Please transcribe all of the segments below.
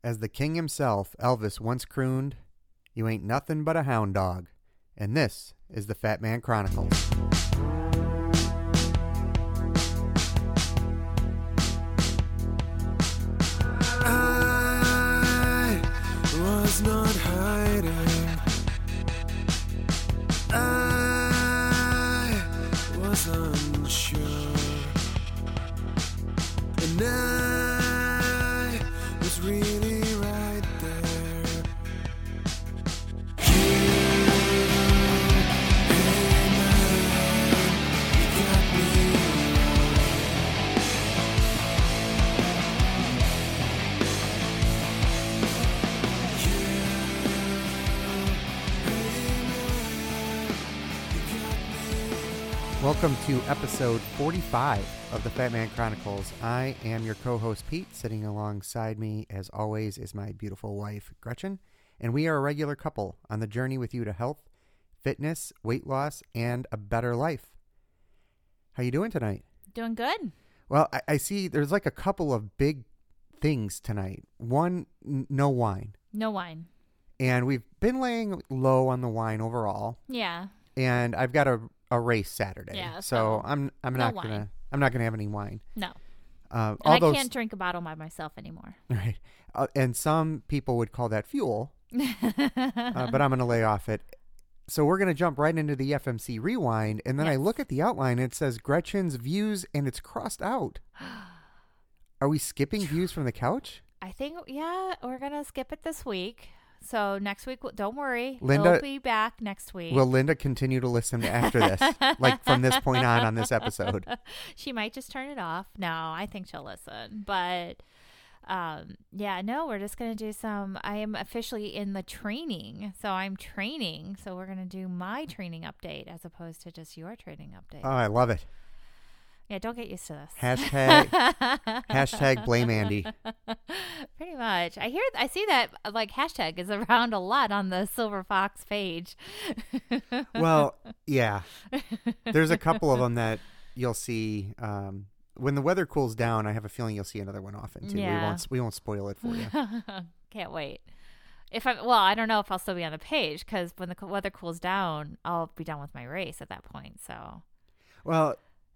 As the king himself, Elvis, once crooned, "You ain't nothing but a hound dog." And this is the Fat Man Chronicles. I was not hiding. I was unsure. And I was really right there. You, hey man, you got me. Welcome to episode 45 of the Fat Man Chronicles. I am your co-host, Pete. Sitting alongside me, as always, is my beautiful wife, Gretchen. And we are a regular couple on the journey with you to health, fitness, weight loss, and a better life. How you doing tonight? Doing good. Well, I see there's like a couple of big things tonight. One, no wine. No wine. And we've been laying low on the wine overall. Yeah. And I've got a race Saturday. Yeah, so I'm no not wine. gonna have any wine. No. All And I those, can't drink a bottle by myself anymore. right. And some people would call that fuel, but I'm gonna lay off it. So we're gonna jump right into the FMC rewind, and then I Yes. look at the outline. And it says Gretchen's views, and it's crossed out. Are we skipping views from the couch? I think, yeah, we're going to skip it this week. So next week, don't worry. Linda- It'll be back next week. Will Linda continue to listen after this, like from this point on this episode? She might just turn it off. No, I think she'll listen. But yeah, no, we're just going to do I am officially in the training. So I'm training. So we're going to do my training update as opposed to just your training update. Oh, I love it. Yeah, don't get used to this. Hashtag blame Andy. Pretty much. I see that like hashtag is around a lot on the Silver Fox page. Well, yeah. There's a couple of them that you'll see when the weather cools down. I have a feeling you'll see another one often too. Yeah. We won't spoil it for you. Can't wait. I don't know if I'll still be on the page because when the weather cools down, I'll be done with my race at that point. So. Well,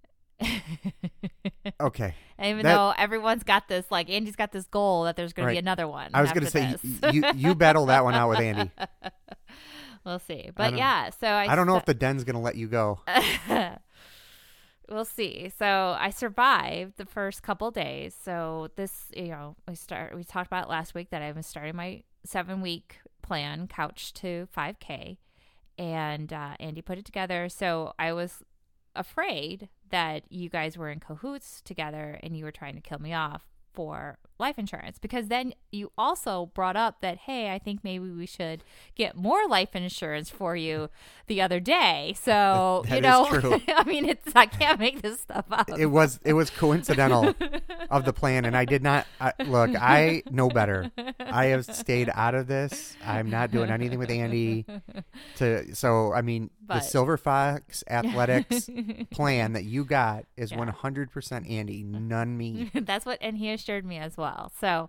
okay. And even though everyone's got this, like Andy's got this goal that there's going to be another one. I was going to say you battle that one out with Andy. We'll see, but yeah. So I don't know if the den's going to let you go. We'll see. So I survived the first couple days. So this, we talked about it last week that I was starting my 7-week plan, couch to 5K, and Andy put it together. So I was afraid that you guys were in cahoots together and you were trying to kill me off for life insurance, because then you also brought up that, hey, I think maybe we should get more life insurance for you the other day. So that is true. I mean, I can't make this stuff up. It was coincidental of the plan, and I did not look. I know better. I have stayed out of this. I'm not doing anything with Andy. So I mean, the Silver Fox Athletics plan that you got is 100% Andy, none me. That's what, and he assured me as well. So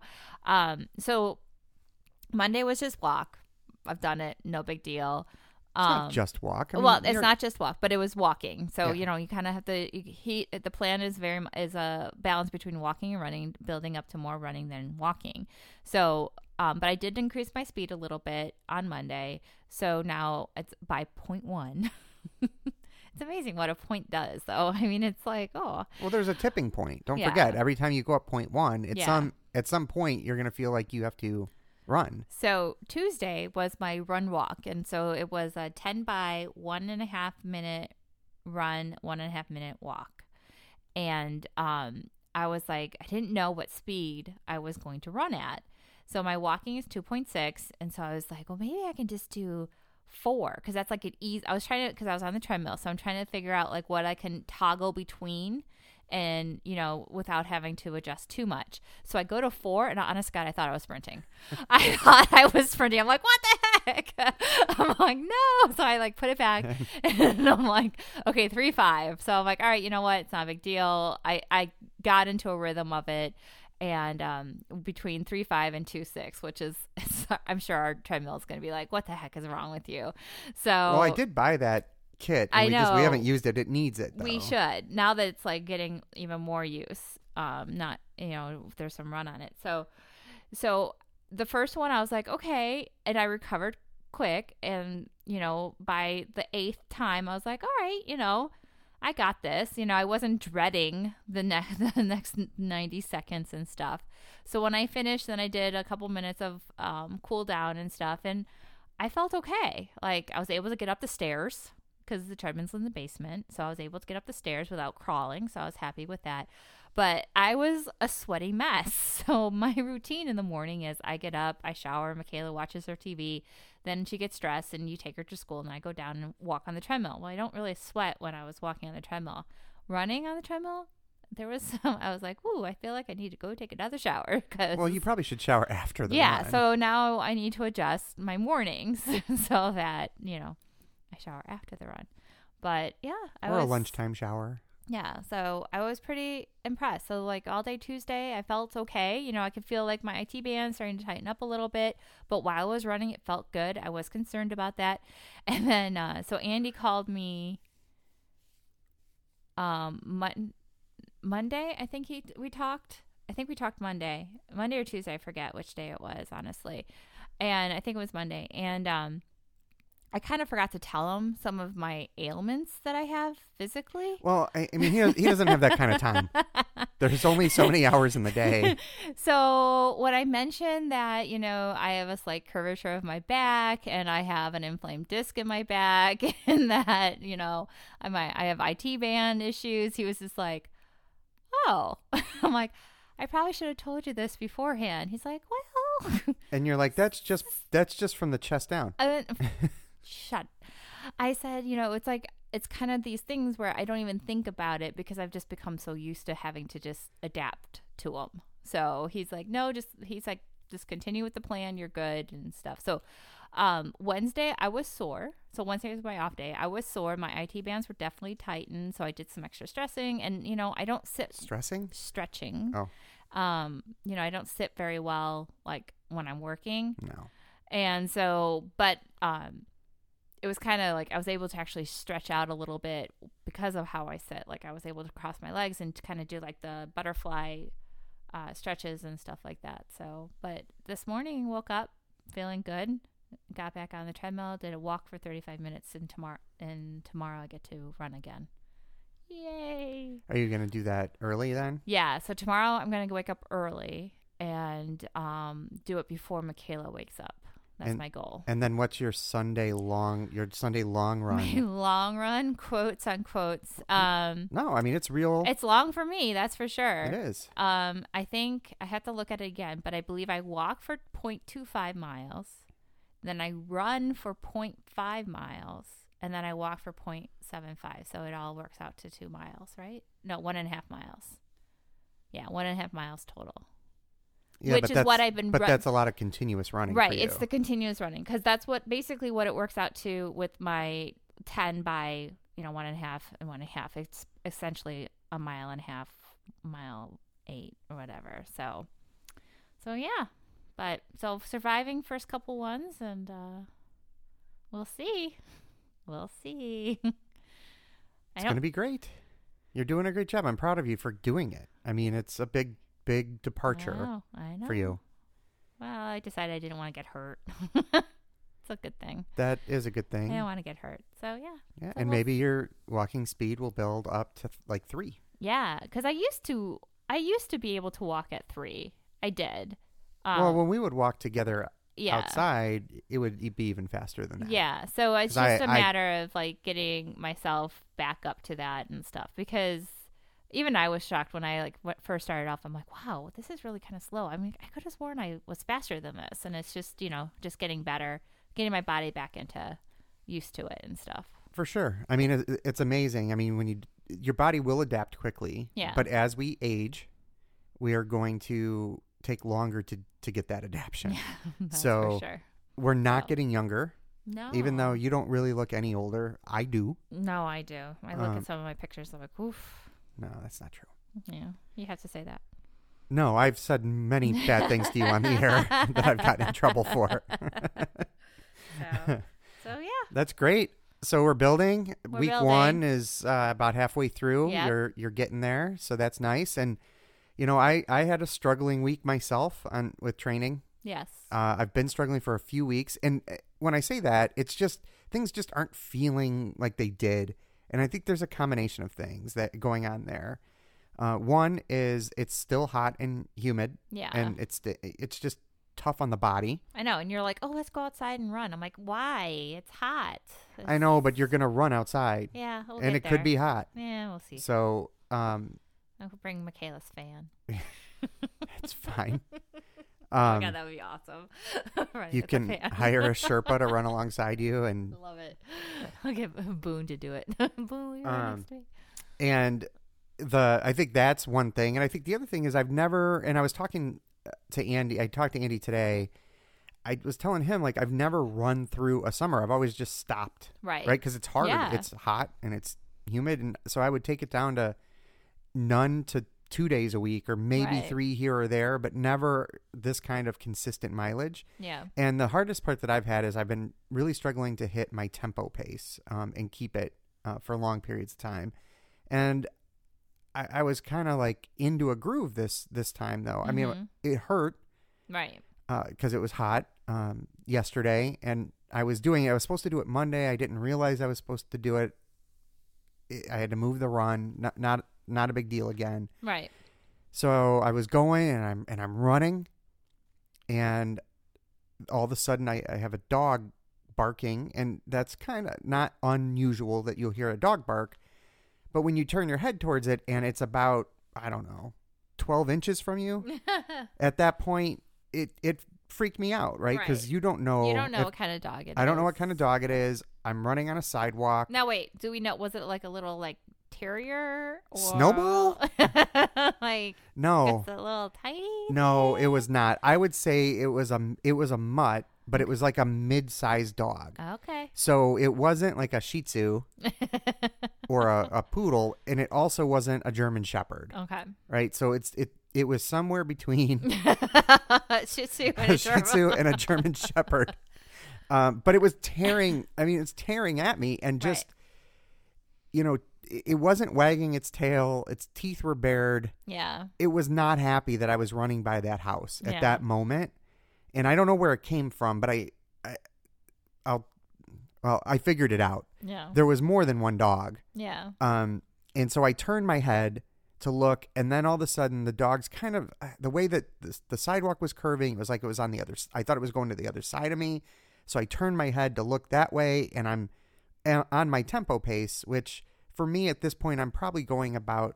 Monday was just walk. I've done it. No big deal. It's not just walk. I mean, it's not just walk, but it was walking. So, you kind of have to, the plan is a balance between walking and running, building up to more running than walking. So, but I did increase my speed a little bit on Monday. So now it's by 0.1. It's amazing what a point does, though. I mean, it's like, oh. Well, there's a tipping point. Don't forget, every time you go up 0.1, at some point you're going to feel like you have to run. So Tuesday was my run walk. And so it was a 10 by 1.5 minute run, 1.5 minute walk. And I was like, I didn't know what speed I was going to run at. So my walking is 2.6. And so I was like, well, maybe I can just do 4, because that's like an easy. I was trying to, because I was on the treadmill, so I'm trying to figure out like what I can toggle between, and without having to adjust too much. So I go to 4, and honest God, I thought I was sprinting. I thought I was sprinting. I'm like, what the heck? I'm like, no. So I like put it back, and I'm like, okay, 3.5. So I'm like, all right, you know what? It's not a big deal. I got into a rhythm of it. and between 3.5 and 2.6, which is, I'm sure our treadmill is going to be like, what the heck is wrong with you? So Well, I did buy that kit. And I know. we haven't used it. It needs it, though. we should, now that it's like getting even more use. Not, there's some run on it. So the first one I was like, okay, and I recovered quick, and by the 8th time I was like, all right, I got this. I wasn't dreading the next 90 seconds and stuff. So when I finished, then I did a couple minutes of cool down and stuff, and I felt okay. Like, I was able to get up the stairs because the treadmill's in the basement, so I was able to get up the stairs without crawling, so I was happy with that. But I was a sweaty mess. So my routine in the morning is I get up, I shower, Michaela watches her TV, then she gets dressed and you take her to school, and I go down and walk on the treadmill. Well, I don't really sweat when I was walking on the treadmill. Running on the treadmill, I was like, ooh, I feel like I need to go take another shower. Well, you probably should shower after the Yeah, run. so now I need to adjust my mornings so that, I shower after the run. But yeah, Or a lunchtime shower. Yeah, so I was pretty impressed. So like all day Tuesday, I felt okay. I could feel like my IT band starting to tighten up a little bit. But while I was running, it felt good. I was concerned about that. And then, so Andy called me Monday. I think we talked. I think we talked Monday or Tuesday. I forget which day it was, honestly. And I think it was Monday. And I kind of forgot to tell him some of my ailments that I have physically. Well, I mean, he doesn't have that kind of time. There's only so many hours in the day. So when I mentioned that, I have a slight curvature of my back, and I have an inflamed disc in my back, and that, I have IT band issues, he was just like, oh. I'm like, I probably should have told you this beforehand. He's like, well. And you're like, that's just from the chest down. Shut. I said, it's kind of these things where I don't even think about it because I've just become so used to having to just adapt to them. So he's like, no, just continue with the plan. You're good and stuff. So Wednesday I was sore. So Wednesday was my off day. I was sore. My IT bands were definitely tightened. So I did some extra stressing, and, I don't sit stretching. Oh, I don't sit very well, like when I'm working. no. And so, but, it was kind of like I was able to actually stretch out a little bit because of how I sit. Like I was able to cross my legs and to kind of do like the butterfly stretches and stuff like that. So, but this morning woke up feeling good, got back on the treadmill, did a walk for 35 minutes, and tomorrow I get to run again. Yay. Are you going to do that early then? Yeah. So tomorrow I'm going to wake up early and do it before Michaela wakes up. That's my goal. And then what's your Sunday long run? My long run, quotes unquotes. No, I mean, it's real. It's long for me, that's for sure. It is. I think I have to look at it again, but I believe I walk for 0.25 miles, then I run for 0.5 miles, and then I walk for 0.75. So it all works out to 2 miles, right? No, 1.5 miles. Yeah, 1.5 miles total. Yeah, which is what I've been. But that's a lot of continuous running. Right, for you. it's the continuous running because that's what it works out to with my 10 by 1.5 and 1.5. It's essentially 1.5 miles, 1.8 or whatever. So yeah, but so surviving first couple ones, and we'll see. It's going to be great. You're doing a great job. I'm proud of you for doing it. I mean, it's a big departure I know. for you. Well, I decided I didn't want to get hurt. It's a good thing. That is a good thing. I don't want to get hurt. So, yeah. Yeah, So and maybe your walking speed will build up to like 3. Yeah, because I used to be able to walk at 3. I did. Well, when we would walk together yeah. outside, it would be even faster than that. Yeah, so it's 'Cause just a matter of like getting myself back up to that and stuff, because even I was shocked when I first started off. I'm like, wow, this is really kind of slow. I mean, I could have sworn I was faster than this, and it's just just getting better, getting my body back into used to it and stuff. For sure. I mean, it's amazing. I mean, when your body will adapt quickly. Yeah. But as we age, we are going to take longer to get that adaptation. That's So for sure. we're not getting younger. No. Even though you don't really look any older. I do. No, I do. I look at some of my pictures. I'm like, oof. No, that's not true. Yeah, you have to say that. No, I've said many bad things to you on the air that I've gotten in trouble for. So yeah. That's great. So we're building. We're Week building. 1 is about halfway through. Yep. You're getting there, so that's nice. And you know, I had a struggling week myself with training. Yes. I've been struggling for a few weeks, and when I say that, it's just things just aren't feeling like they did. And I think there's a combination of things that going on there. One is it's still hot and humid, Yeah. and it's just tough on the body. I know. And you're like, oh, let's go outside and run. I'm like, why? It's hot. I know, but you're gonna run outside, Yeah. We'll and get it could there. be hot. Yeah, we'll see. So I'll bring Michaela's fan. it's fine. Oh my God, that would be awesome. Running You with the can fan. hire a Sherpa to run alongside you, and Love it. I'll get Boone to do it. Boone, you're right next to me. and I think that's one thing, and I think the other thing is I've never, and I was talking to Andy. I talked to Andy today. I was telling him like I've never run through a summer. I've always just stopped, Right. right? Because it's hard. Yeah. It's hot and it's humid, and so I would take it down to none to 2 days a week, or maybe Right. 3 here or there, but never this kind of consistent mileage. Yeah. And the hardest part that I've had is I've been really struggling to hit my tempo pace and keep it for long periods of time. And I was kind of like into a groove this time, though. I mean, Mhm. it hurt Right. because it was hot yesterday, and I was doing it. I was supposed to do it Monday. I didn't realize I was supposed to do it. I had to move the run. Not a big deal again. Right. So I was going, and I'm running, and all of a sudden I have a dog barking, and that's kind of not unusual that you'll hear a dog bark. But when you turn your head towards it, and it's about, I don't know, 12 inches from you, at that point, it freaked me out, right? Because Right. you don't know. You don't know if- what kind of dog it is. I don't know what kind of dog it is. I'm running on a sidewalk. Now wait, do we know? Was it like a little like terrier or Snowball? like No. it's a little tiny? No, it thing? was not. I would say it was a mutt, but it was like a mid-sized dog. Okay. So it wasn't like a Shih Tzu or a poodle, and it also wasn't a German Shepherd, Okay. right? So it was somewhere between Shih Tzu and a a Shih Tzu and a German Shepherd. But it was tearing. I mean, it's tearing at me, and just you know, it wasn't wagging its tail. Its teeth were bared. Yeah. It was not happy that I was running by that house at Yeah. that moment. And I don't know where it came from, but I figured it out. Yeah. There was more than one dog. Yeah. And so I turned my head to look, and then all of a sudden the dog's kind of, the way that the sidewalk was curving, it was like it was on the other, I thought it was going to the other side of me. So I turned my head to look that way, and I'm on my tempo pace, which for me at this point, I'm probably going about,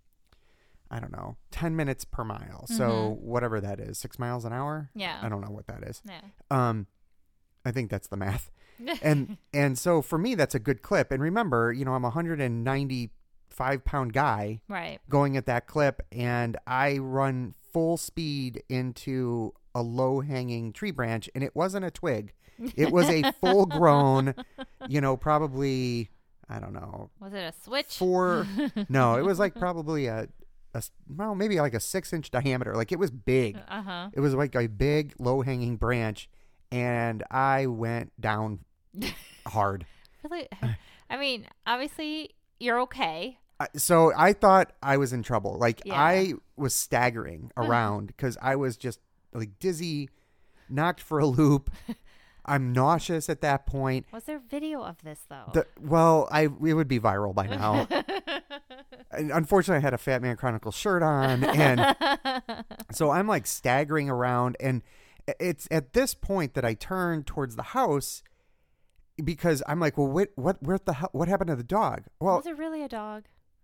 I don't know, 10 minutes per mile. So whatever that is, 6 miles an hour. Yeah. I don't know what that is. Yeah. I think that's the math. And so for me, that's a good clip. And remember, you know, I'm a 195-pound guy Right. going at that clip, and I run full speed into a low-hanging tree branch, and it wasn't a twig. It was a full-grown, you know, probably, I don't know, Was it a switch? no, it was like probably well, maybe like a 6-inch diameter. Like it was big. Uh-huh. It was like a big low-hanging branch, and I went down hard. Really? I mean, obviously you're okay. So I thought I was in trouble. Like Yeah. I was staggering around because I was just like dizzy, knocked for a loop. I'm nauseous at that point. Was there video of this though? It would be viral by now. And unfortunately, I had a Fat Man Chronicles shirt on, and so I'm like staggering around, and it's at this point that I turn towards the house because I'm like, well, what happened to the dog? Well, Was it really a dog?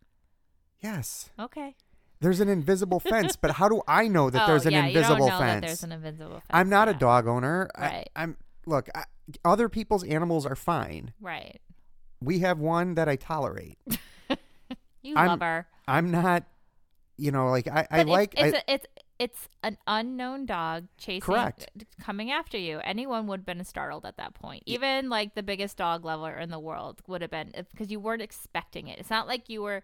yes, Okay. there's an invisible fence, but how do I know that there's an yeah, invisible you don't know fence? That there's an invisible fence. I'm not a yeah. dog owner. Right. Other people's animals are fine. Right. We have one that I tolerate. You I'm- love her. I'm not, you know, like I But like. it's an unknown dog chasing, Correct. coming after you. Anyone would have been startled at that point. Even like the biggest dog lover in the world would have been, because you weren't expecting it. It's not like you were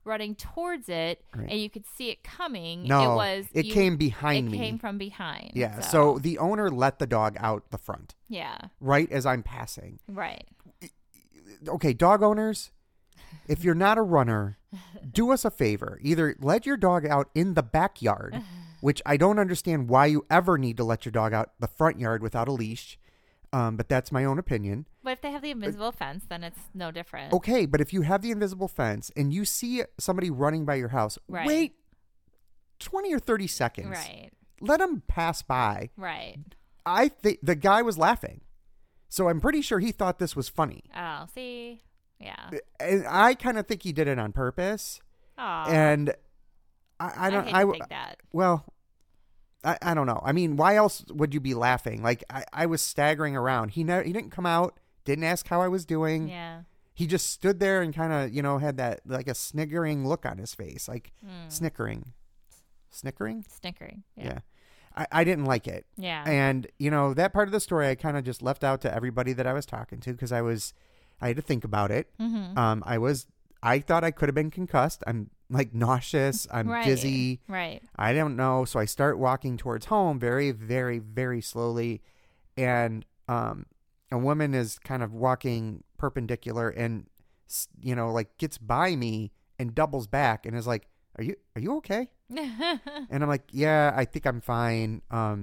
running towards it, Right. and you could see it coming. No, it came behind It me. came from behind. Yeah, so the owner let the dog out the front, yeah, right as I'm passing. right. Okay, dog owners, if you're not a runner, do us a favor. Either let your dog out in the backyard, which I don't understand why you ever need to let your dog out the front yard without a leash, but that's my own opinion. But if they have the invisible fence, then it's no different. Okay, but if you have the invisible fence and you see somebody running by your house, Right. wait 20 or 30 seconds. Right. Let them pass by. Right. I think the guy was laughing. So I'm pretty sure he thought this was funny. Oh, see? Yeah. And I kind of think he did it on purpose. Oh. And I don't hate to think that. Well, I don't know. I mean, why else would you be laughing? Like I was staggering around. He didn't come out, didn't ask how I was doing. Yeah. He just stood there and kind of, had that like a sniggering look on his face, like snickering. Snickering? Snickering. Yeah. I didn't like it. Yeah. And, that part of the story I kind of just left out to everybody that I was talking to because I had to think about it. Mm-hmm. I thought I could have been concussed. I'm like nauseous. I'm Right. dizzy. Right. I don't know. So I start walking towards home very, very, very slowly. And a woman is kind of walking perpendicular and, like gets by me and doubles back and is like, are you okay? And I'm like, yeah, I think I'm fine.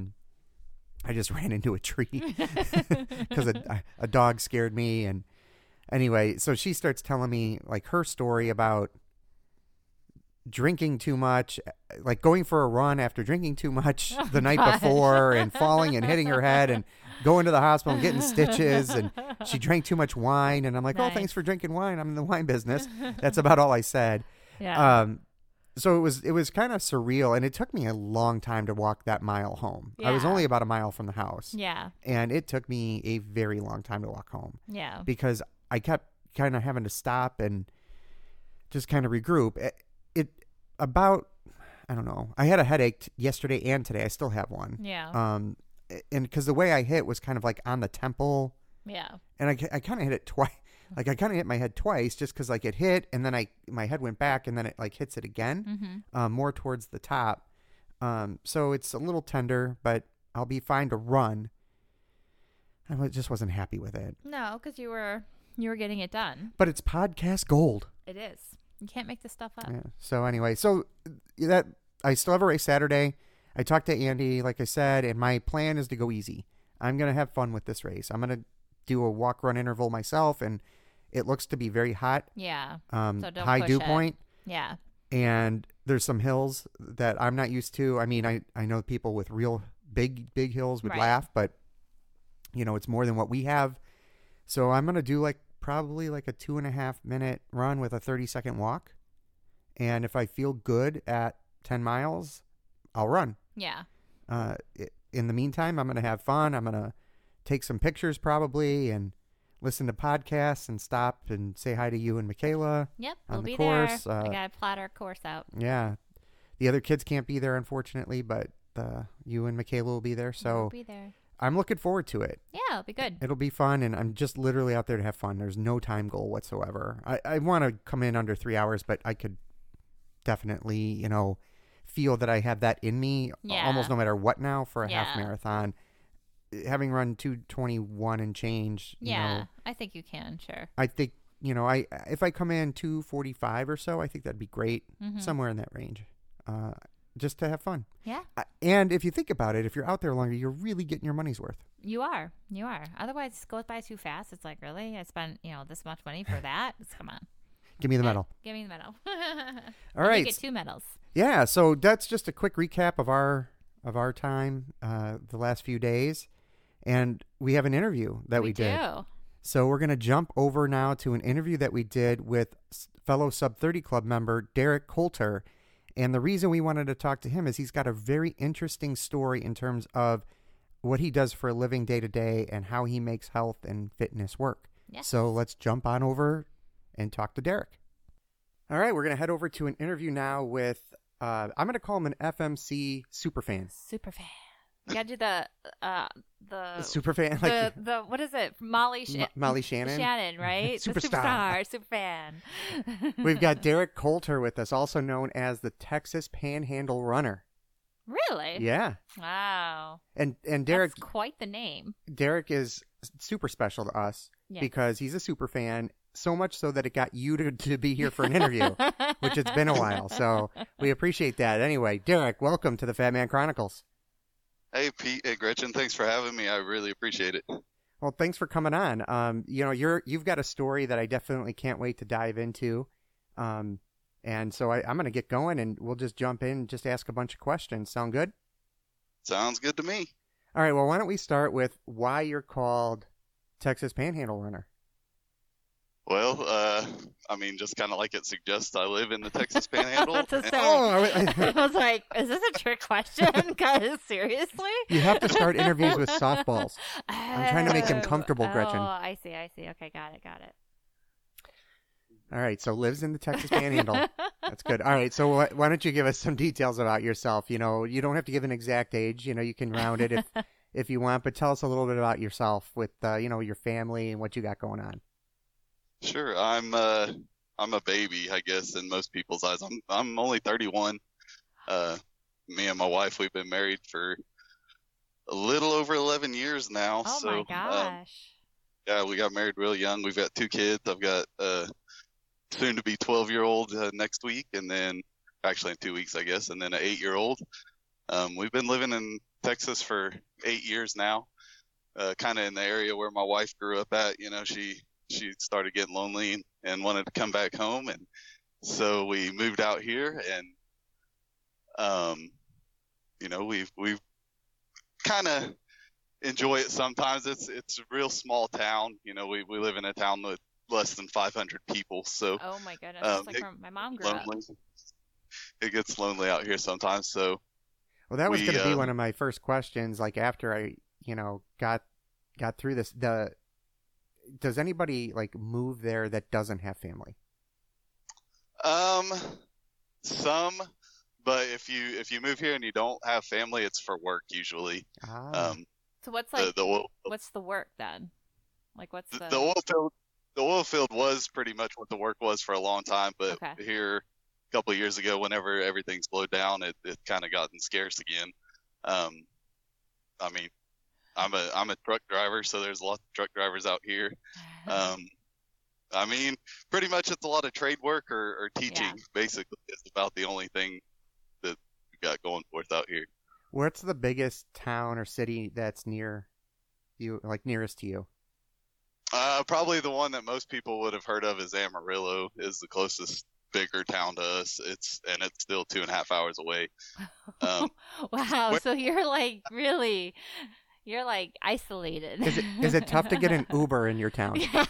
I just ran into a tree because a dog scared me. And anyway, so she starts telling me like her story about drinking too much, like going for a run after drinking too much the night before and falling and hitting her head and going to the hospital and getting stitches. And she drank too much wine. And I'm like, Nice. oh, thanks for drinking wine. I'm in the wine business. That's about all I said. Yeah. So it was kind of surreal, and it took me a long time to walk that mile home. I was Yeah. only about a mile from the house, Yeah. and it took me a very long time to walk home Yeah. because I kept kind of having to stop and just kind of regroup. I don't know. I had a headache yesterday and today. I still have one. Yeah. And because the way I hit was kind of like on the temple, Yeah. and I kind of hit it twice. Like I kind of hit my head twice just because like it hit and then my head went back and then it like hits it again, more towards the top. So it's a little tender, but I'll be fine to run. I just wasn't happy with it. No, because you were getting it done. But it's podcast gold. It is. You can't make this stuff up. Yeah. So anyway, that I still have a race Saturday. I talked to Andy, like I said, and my plan is to go easy. I'm going to have fun with this race. I'm going to do a walk-run interval myself, and it looks to be very hot. Yeah. So don't High push dew it. point. Yeah. And there's some hills that I'm not used to. I mean, I know people with real big hills would Right. laugh, but it's more than what we have. So I'm going to do probably a 2.5 minute run with a 30-second walk. And if I feel good at 10 miles, I'll run. Yeah. In the meantime, I'm going to have fun. I'm going to take some pictures probably and listen to podcasts and stop and say hi to you and Michaela. Yep. On We'll the be course, there. I got to plot our course out. Yeah. The other kids can't be there, unfortunately, but you and Michaela will be there. We'll So be there. I'm looking forward to it. Yeah, it'll be good. It'll be fun, and I'm just literally out there to have fun. There's no time goal whatsoever. I want to come in under 3 hours, but I could definitely, feel that I have that in me Yeah. almost no matter what now for a Yeah. half marathon. Having run 2:21 and change, Yeah. I think you can. Sure. I think, if I come in 2:45 or so, I think that'd be great. Mhm. Somewhere in that range. Just to have fun. Yeah. And if you think about it, if you're out there longer, you're really getting your money's worth. You are. Otherwise, it goes by too fast. It's like, really? I spent, this much money for that? Come on. Give me the medal. Give me the medal. All right. You get 2 medals. Yeah, so that's just a quick recap of our time the last few days. And we have an interview that we did. do. So we're going to jump over now to an interview that we did with fellow Sub 30 Club member Derek Coulter. And the reason we wanted to talk to him is he's got a very interesting story in terms of what he does for a living day to day and how he makes health and fitness work. Yes. So let's jump on over and talk to Derek. All right, we're going to head over to an interview now with, I'm going to call him an FMC superfan. Super fan. You got to do super fan, like the what is it? Molly Molly Shannon. Shannon, right? The Superstar. super fan. We've got Derek Coulter with us, also known as the Texas Panhandle Runner. Really? Yeah. Wow. And Derek, That's quite the name. Derek is super special to us because he's a super fan, so much so that it got you to be here for an interview, which it's been a while. So we appreciate that. Anyway, Derek, welcome to the Fat Man Chronicles. Hey, Pete. Hey, Gretchen. Thanks for having me. I really appreciate it. Well, thanks for coming on. You've got a story that I definitely can't wait to dive into. And so I'm going to get going, and we'll just jump in and just ask a bunch of questions. Sound good? Sounds good to me. All right. Well, why don't we start with why you're called Texas Panhandle Runner? Well, just kind of like it suggests, I live in the Texas Panhandle. I was like, is this a trick question? Because seriously? You have to start interviews with softballs. I'm trying to make them comfortable, Gretchen. Oh, I see. Okay, got it. All right, so lives in the Texas Panhandle. That's good. All right, so why don't you give us some details about yourself? You don't have to give an exact age. You can round it if you want, but tell us a little bit about yourself with your family and what you got going on. Sure, I'm a baby, I guess, in most people's eyes. I'm only 31. Me and my wife, we've been married for a little over 11 years now. Oh so, my gosh. Yeah, we got married real young. We've got 2 kids. I've got soon to be 12-year-old next week, and then actually in 2 weeks, I guess, and then an 8-year-old. We've been living in Texas for 8 years now, kind of in the area where my wife grew up at. She started getting lonely and wanted to come back home, and so we moved out here, and we've kind of enjoy it sometimes. It's a real small town. We live in a town with less than 500 people, so oh my goodness, just like where my mom grew up. It gets lonely out here sometimes. So well, that was going to be one of my first questions, like after I got through this. Does anybody like move there that doesn't have family? Some, but if you move here and you don't have family, it's for work usually. So what's what's the work then? Like what's the oil field? The oil field was pretty much what the work was for a long time, but here a couple of years ago, whenever everything slowed down, it kind of gotten scarce again. I'm a truck driver, so there's lots of truck drivers out here. Pretty much it's a lot of trade work or teaching. Basically, it's about the only thing that we got going for us out here. What's the biggest town or city that's near you, like nearest to you? Probably the one that most people would have heard of is Amarillo, is the closest bigger town to us. It's still 2.5 hours away. Wow. So you're like isolated. Is it tough to get an Uber in your town? Yeah,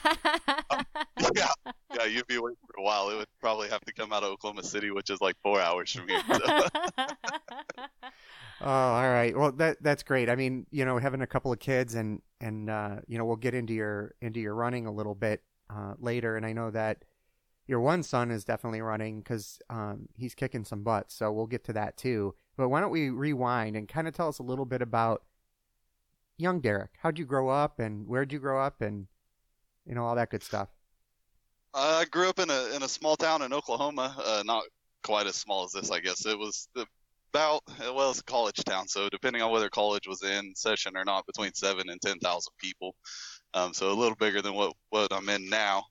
you'd be waiting for a while. It would probably have to come out of Oklahoma City, which is like 4 hours from here. So. Oh, all right. Well, that's great. I mean, having a couple of kids and we'll get into your running a little bit later. And I know that your one son is definitely running because he's kicking some butt. So we'll get to that too. But why don't we rewind and kind of tell us a little bit about young Derek? How'd you grow up and where'd you grow up and all that good stuff? I grew up in a small town in Oklahoma. Not quite as small as this, I guess. It was it's a college town, so depending on whether college was in session or not, between 7,000 and 10,000 people. So a little bigger than what I'm in now.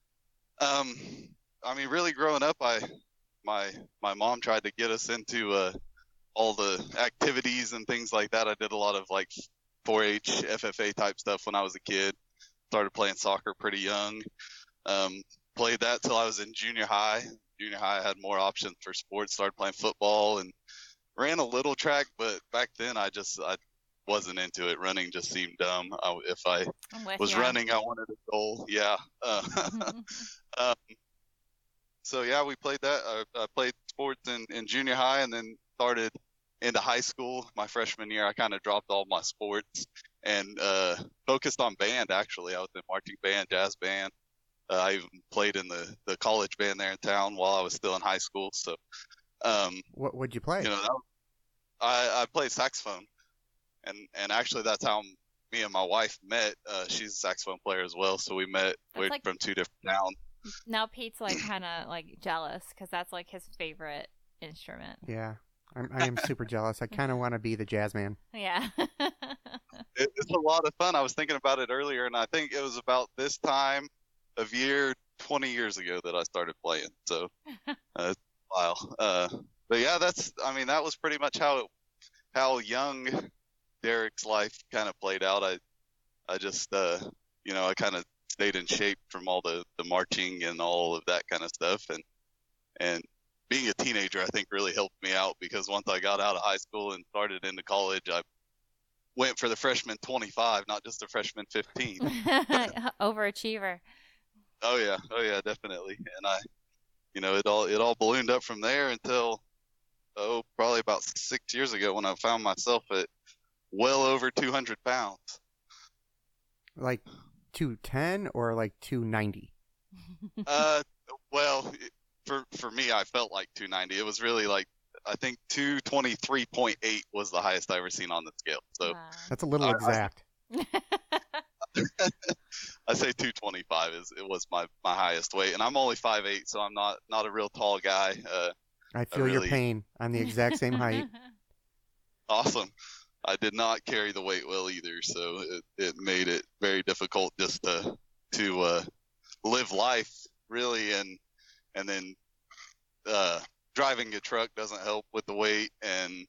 Really growing up, my mom tried to get us into all the activities and things like that. I did a lot of like 4-H, FFA type stuff when I was a kid. Started playing soccer pretty young. Played that till I was in junior high. Junior high, I had more options for sports. Started playing football and ran a little track, but back then I wasn't into it. Running just seemed dumb. If I was running, I wanted a goal. Yeah. So yeah, we played that. I played sports in junior high, and then started into high school. My freshman year, I kind of dropped all my sports and focused on band. Actually, I was in marching band, jazz band. I even played in the college band there in town while I was still in high school. So, what would you play? I played saxophone, and actually that's how me and my wife met. She's a saxophone player as well, so we met. We're like- from two different towns. Now Pete's like kind of like jealous because that's like his favorite instrument. Yeah, I am super jealous. I kind of want to be the jazz man. Yeah. It's a lot of fun. I was thinking about it earlier, and I think it was about this time of year 20 years ago that I started playing. So, it's a while. But yeah, that was pretty much how young Derek's life kind of played out. I just, I kind of stayed in shape from all the marching and all of that kind of stuff. And being a teenager, I think really helped me out because once I got out of high school and started into college, I went for the freshman 25, not just the freshman 15. Overachiever. Oh yeah, definitely. And it all ballooned up from there until probably about 6 years ago when I found myself at well over 200 pounds. Like 210 or like 290? Well, for me, I felt like 290. It was really like, I think 223.8 was the highest I ever seen on the scale. So Wow. That's a little exact. I say 225 was my highest weight, and I'm only 5'8", so I'm not a real tall guy. I feel your really- pain. I'm the exact same height. Awesome. I did not carry the weight well either, so it made it very difficult just to live life really, and then driving a truck doesn't help with the weight, and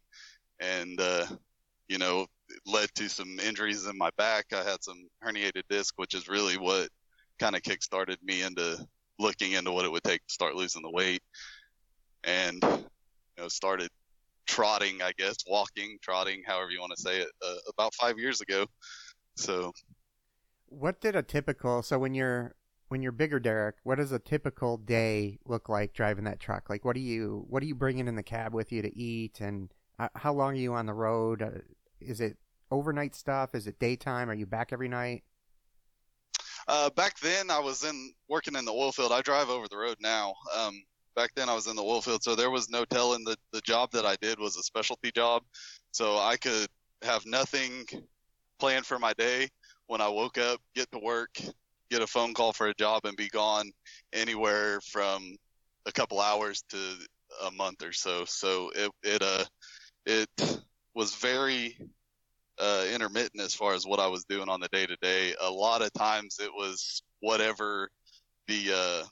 it led to some injuries in my back. I had some herniated disc, which is really what kind of kickstarted me into looking into what it would take to start losing the weight, and started trotting, I guess, trotting, however you want to say it, about 5 years ago. So What did a typical, so when you're bigger, Derek, what does a typical day look like driving that truck? Like, what are you bringing in the cab with you to eat, and how long are you on the road? Is it overnight stuff? Is it daytime? Are you back every night? back then I was working in the oil field. I drive over the road now. Back then I was in the oil field, so there was no telling. The job that I did was a specialty job, so I could have nothing planned for my day. When I woke up, get to work, get a phone call for a job, and be gone anywhere from a couple hours to a month or so. So it was very intermittent as far as what I was doing on the day to day. A lot of times it was whatever the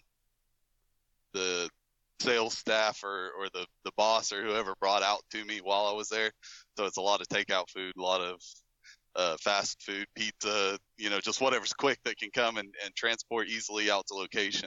sales staff or the boss or whoever brought out to me while I was there. So it's a lot of takeout food, a lot of fast food, pizza, just whatever's quick that can come and transport easily out to location,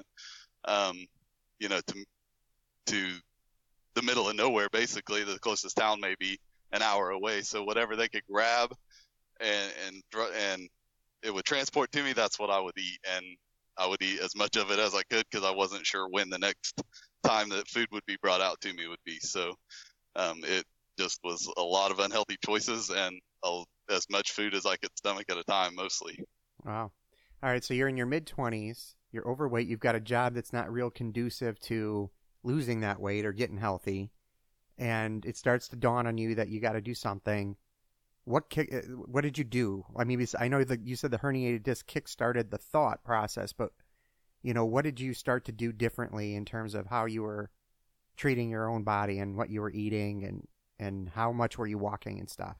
to the middle of nowhere, basically. The closest town may be an hour away. So whatever they could grab and it would transport to me, that's what I would eat. And I would eat as much of it as I could because I wasn't sure when the next time that food would be brought out to me would be. So it just was a lot of unhealthy choices and as much food as I could stomach at a time, mostly. Wow. All right, so you're in your mid-20s, you're overweight, you've got a job that's not real conducive to losing that weight or getting healthy, and it starts to dawn on you that you got to do something. What did you do? I mean, I know that you said the herniated disc kick-started the thought process, but, what did you start to do differently in terms of how you were treating your own body and what you were eating and how much were you walking and stuff?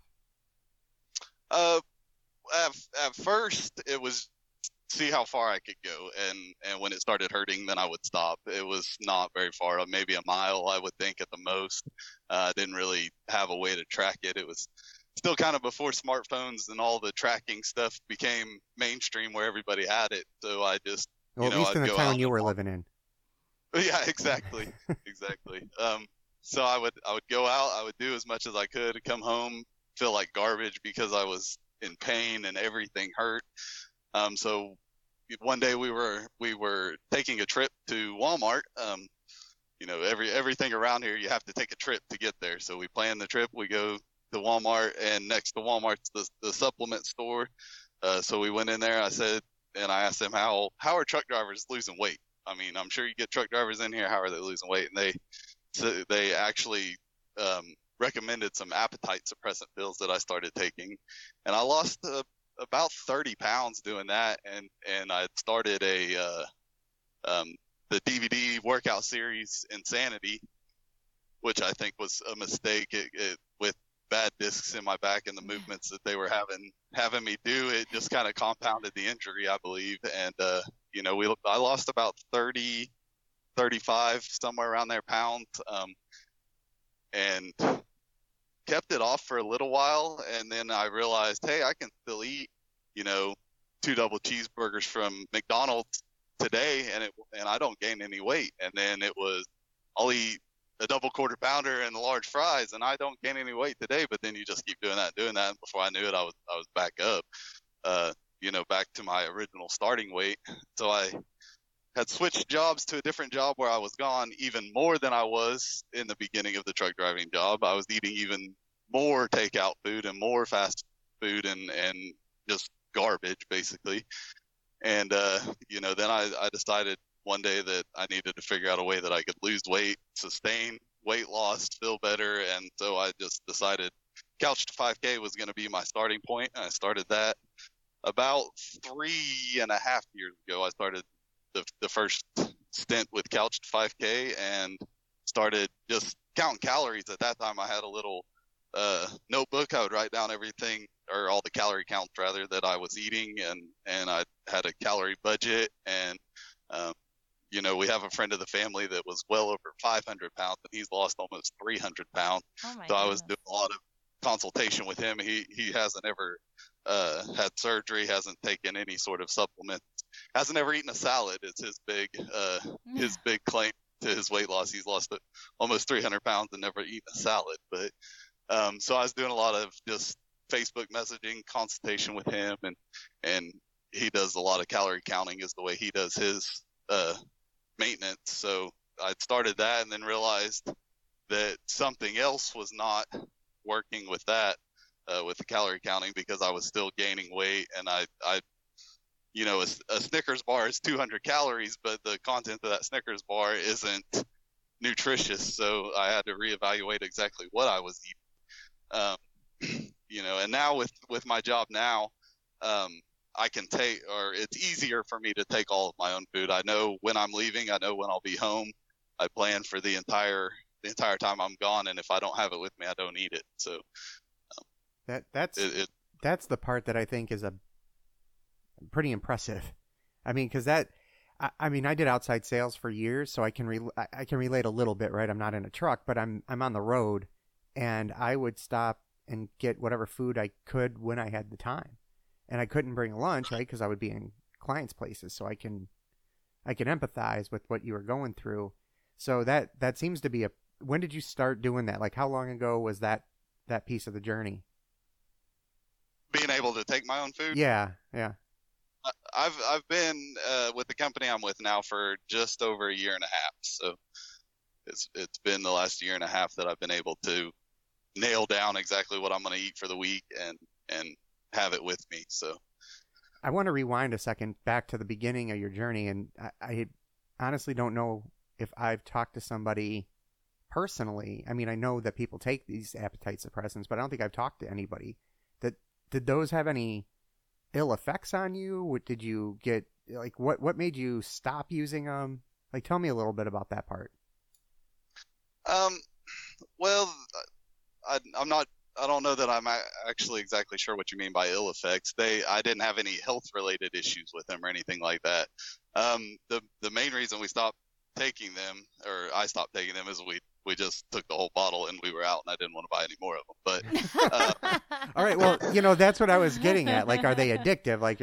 At first it was see how far I could go, and when it started hurting, then I would stop. It was not very far, maybe a mile, I would think, at the most. I didn't really have a way to track it. It was still kind of before smartphones and all the tracking stuff became mainstream where everybody had it. So I just, Well, at least I'd in the go town out you and were walk. living in. Yeah, exactly. Exactly. So I would go out, I would do as much as I could, come home, feel like garbage because I was in pain and everything hurt. So one day we were taking a trip to Walmart. Everything around here, you have to take a trip to get there. So we plan the trip, we go to Walmart, and next to Walmart's the supplement store. So we went in there, I asked them, how are truck drivers losing weight? I mean, I'm sure you get truck drivers in here, how are they losing weight? And they actually recommended some appetite suppressant pills that I started taking, and I lost about 30 pounds doing that, and I started the DVD workout series Insanity, which I think was a mistake. With bad discs in my back and the movements that they were having me do, it just kind of compounded the injury, I believe. And I lost about 30, 35, somewhere around there, pounds, and kept it off for a little while. And then I realized, hey, I can still eat, 2 double cheeseburgers from McDonald's today, and I don't gain any weight. And then I'll eat a double quarter pounder and the large fries, and I don't gain any weight today. But then you just keep doing that. And before I knew it, I was back up, back to my original starting weight. So I had switched jobs to a different job where I was gone even more than I was in the beginning of the truck driving job. I was eating even more takeout food and more fast food and just garbage, basically. And, then I decided one day that I needed to figure out a way that I could lose weight, sustain weight loss, feel better. And so I just decided Couch to 5K was going to be my starting point. And I started that about 3.5 years ago. I started the first stint with Couch to 5K and started just counting calories. At that time, I had a little notebook. I would write down everything, or all the calorie counts rather, that I was eating, and I had a calorie budget. And we have a friend of the family that was well over 500 pounds, and he's lost almost 300 pounds. Oh my So I was goodness. doing a lot of consultation with him. He hasn't ever had surgery, hasn't taken any sort of supplements, hasn't ever eaten a salad. It's his big claim to his weight loss. He's lost almost 300 pounds and never eaten a salad. But so I was doing a lot of just Facebook messaging consultation with him, and he does a lot of calorie counting is the way he does his maintenance. So I started that, and then realized that something else was not working with that, with the calorie counting, because I was still gaining weight. And a Snickers bar is 200 calories, but the content of that Snickers bar isn't nutritious. So I had to reevaluate exactly what I was eating. And now with my job now, I can it's easier for me to take all of my own food. I know when I'm leaving, I know when I'll be home. I plan for the entire time I'm gone, and if I don't have it with me, I don't eat it. So that's the part that I think is a pretty impressive. I mean, because I did outside sales for years, so I can relate a little bit, right? I'm not in a truck, but I'm on the road, and I would stop and get whatever food I could when I had the time, and I couldn't bring a lunch, right? Because I would be in clients' places, so I can empathize with what you were going through. So that seems to be when did you start doing that? Like, how long ago was that piece of the journey? Being able to take my own food. Yeah. I've been with the company I'm with now for just over a year and a half. So it's been the last year and a half that I've been able to nail down exactly what I'm going to eat for the week and have it with me. So I want to rewind a second back to the beginning of your journey, and I honestly don't know if I've talked to somebody personally. I mean, I know that people take these appetite suppressants, but I don't think I've talked to anybody did those have any ill effects on you? What did you get? Like, what made you stop using them? Like, tell me a little bit about that part. Well, I don't know that I'm actually exactly sure what you mean by ill effects. I didn't have any health related issues with them or anything like that. The main reason we stopped taking them, or I stopped taking them, is we just took the whole bottle and we were out, and I didn't want to buy any more of them. But all right, well, that's what I was getting at. Like, are they addictive? Like,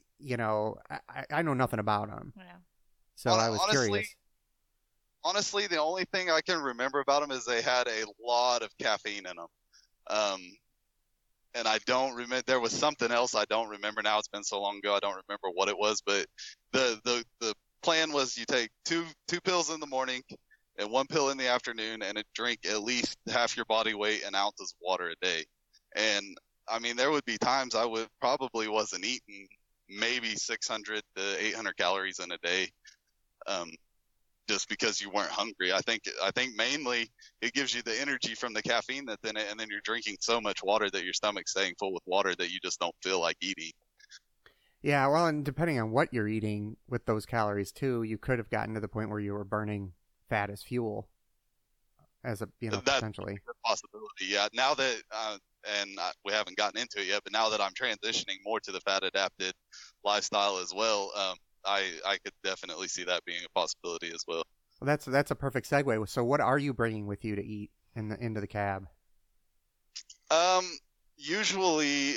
I know nothing about them. Yeah. So I was curious. Honestly, the only thing I can remember about them is they had a lot of caffeine in them. And I don't remember, there was something else I don't remember now. It's been so long ago, I don't remember what it was, but the plan was you take two pills in the morning and 1 pill in the afternoon, and drink at least half your body weight in ounces of water a day. And I mean, there would be times I probably wasn't eating maybe 600 to 800 calories in a day. just because you weren't hungry. I think mainly it gives you the energy from the caffeine that's in it, and then you're drinking so much water that your stomach's staying full with water that you just don't feel like eating. Yeah, well, and depending on what you're eating with those calories too, you could have gotten to the point where you were burning fat as fuel, as a That's potentially. a possibility. Yeah. Now that we haven't gotten into it yet, but now that I'm transitioning more to the fat adapted lifestyle as well, I could definitely see that being a possibility as well. Well, that's a perfect segue. So, what are you bringing with you to eat into the cab? Usually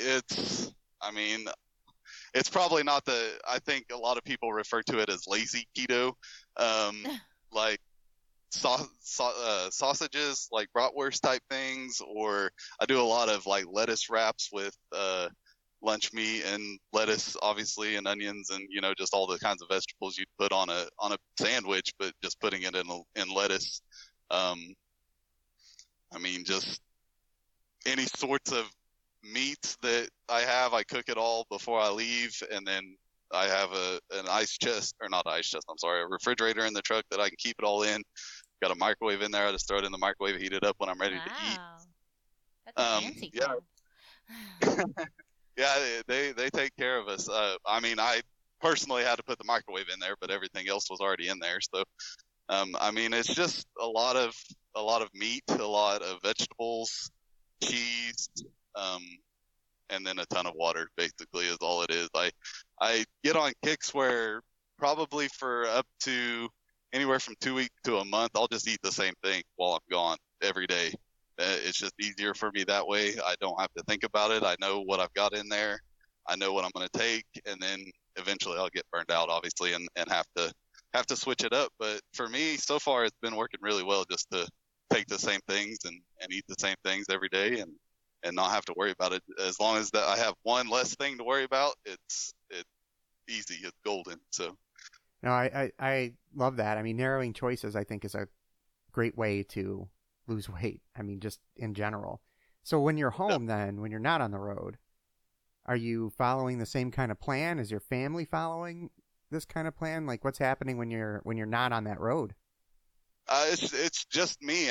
it's probably not I think a lot of people refer to it as lazy keto. Like sausages, like bratwurst type things, or I do a lot of like lettuce wraps with lunch meat and lettuce, obviously, and onions, and just all the kinds of vegetables you'd put on a sandwich, but just putting it in lettuce. Just any sorts of meats that I cook it all before I leave, and then I have an ice chest, or not ice chest, I'm sorry, a refrigerator in the truck that I can keep it all in. Got a microwave in there. I just throw it in the microwave, heat it up when I'm ready to eat. That's a fancy yeah. cab. Yeah, they take care of us. I personally had to put the microwave in there, but everything else was already in there. So, it's just a lot of meat, a lot of vegetables, cheese, and then a ton of water. Basically, is all it is. I get on kicks where probably for up to anywhere from 2 weeks to a month, I'll just eat the same thing while I'm gone every day. It's just easier for me that way. I don't have to think about it. I know what I've got in there. I know what I'm going to take, and then eventually I'll get burned out, obviously, and have to switch it up. But for me, so far, it's been working really well just to take the same things and eat the same things every day and not have to worry about it. As long as that I have one less thing to worry about, it's easy. It's golden. So. No, I love that. Narrowing choices, I think, is a great way to lose weight. Just in general. So when you're home, then, when you're not on the road, are you following the same kind of plan? Is your family following this kind of plan? Like, what's happening when you're not on that road? It's just me.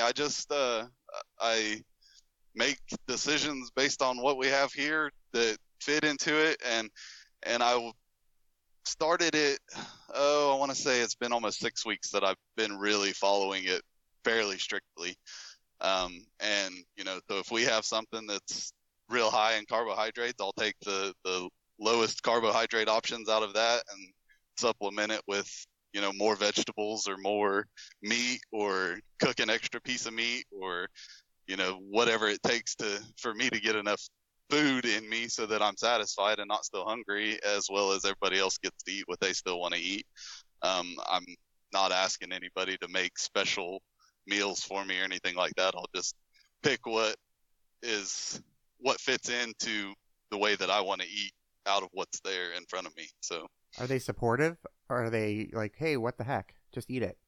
I make decisions based on what we have here that fit into it, and I started it. I want to say it's been almost 6 weeks that I've been really following it fairly strictly. So if we have something that's real high in carbohydrates, I'll take the lowest carbohydrate options out of that and supplement it with, more vegetables or more meat, or cook an extra piece of meat, or, whatever it takes for me to get enough food in me so that I'm satisfied and not still hungry, as well as everybody else gets to eat what they still want to eat. I'm not asking anybody to make special meals for me or anything like that. I'll just pick what fits into the way that I want to eat out of what's there in front of me. So, are they supportive, or are they like, hey, what the heck, just eat it?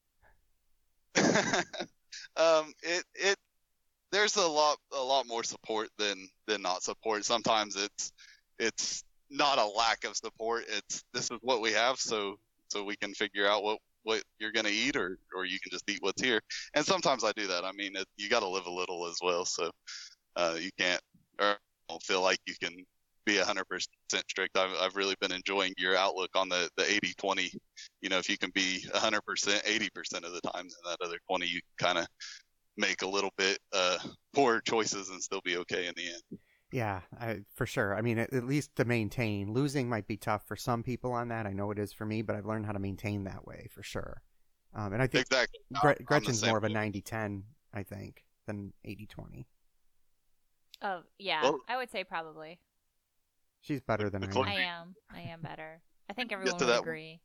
There's a lot more support than not support. Sometimes it's not a lack of support. It's, this is what we have, so we can figure out what you're going to eat, or you can just eat what's here. And sometimes I do that. You got to live a little as well. So, you can't, or don't feel like you can be 100% strict. I've really been enjoying your outlook on the 80-20. If you can be 100%, 80% of the time, then that other 20, you kind of make a little bit poor choices and still be okay in the end. Yeah, for sure. At least to maintain. Losing might be tough for some people on that. I know it is for me, but I've learned how to maintain that way for sure. And I think exactly. Gretchen's more of a 90-10, I think, than 80-20. Oh, yeah. Well, I would say probably. She's better than the I am. I am better. I think everyone to would that agree.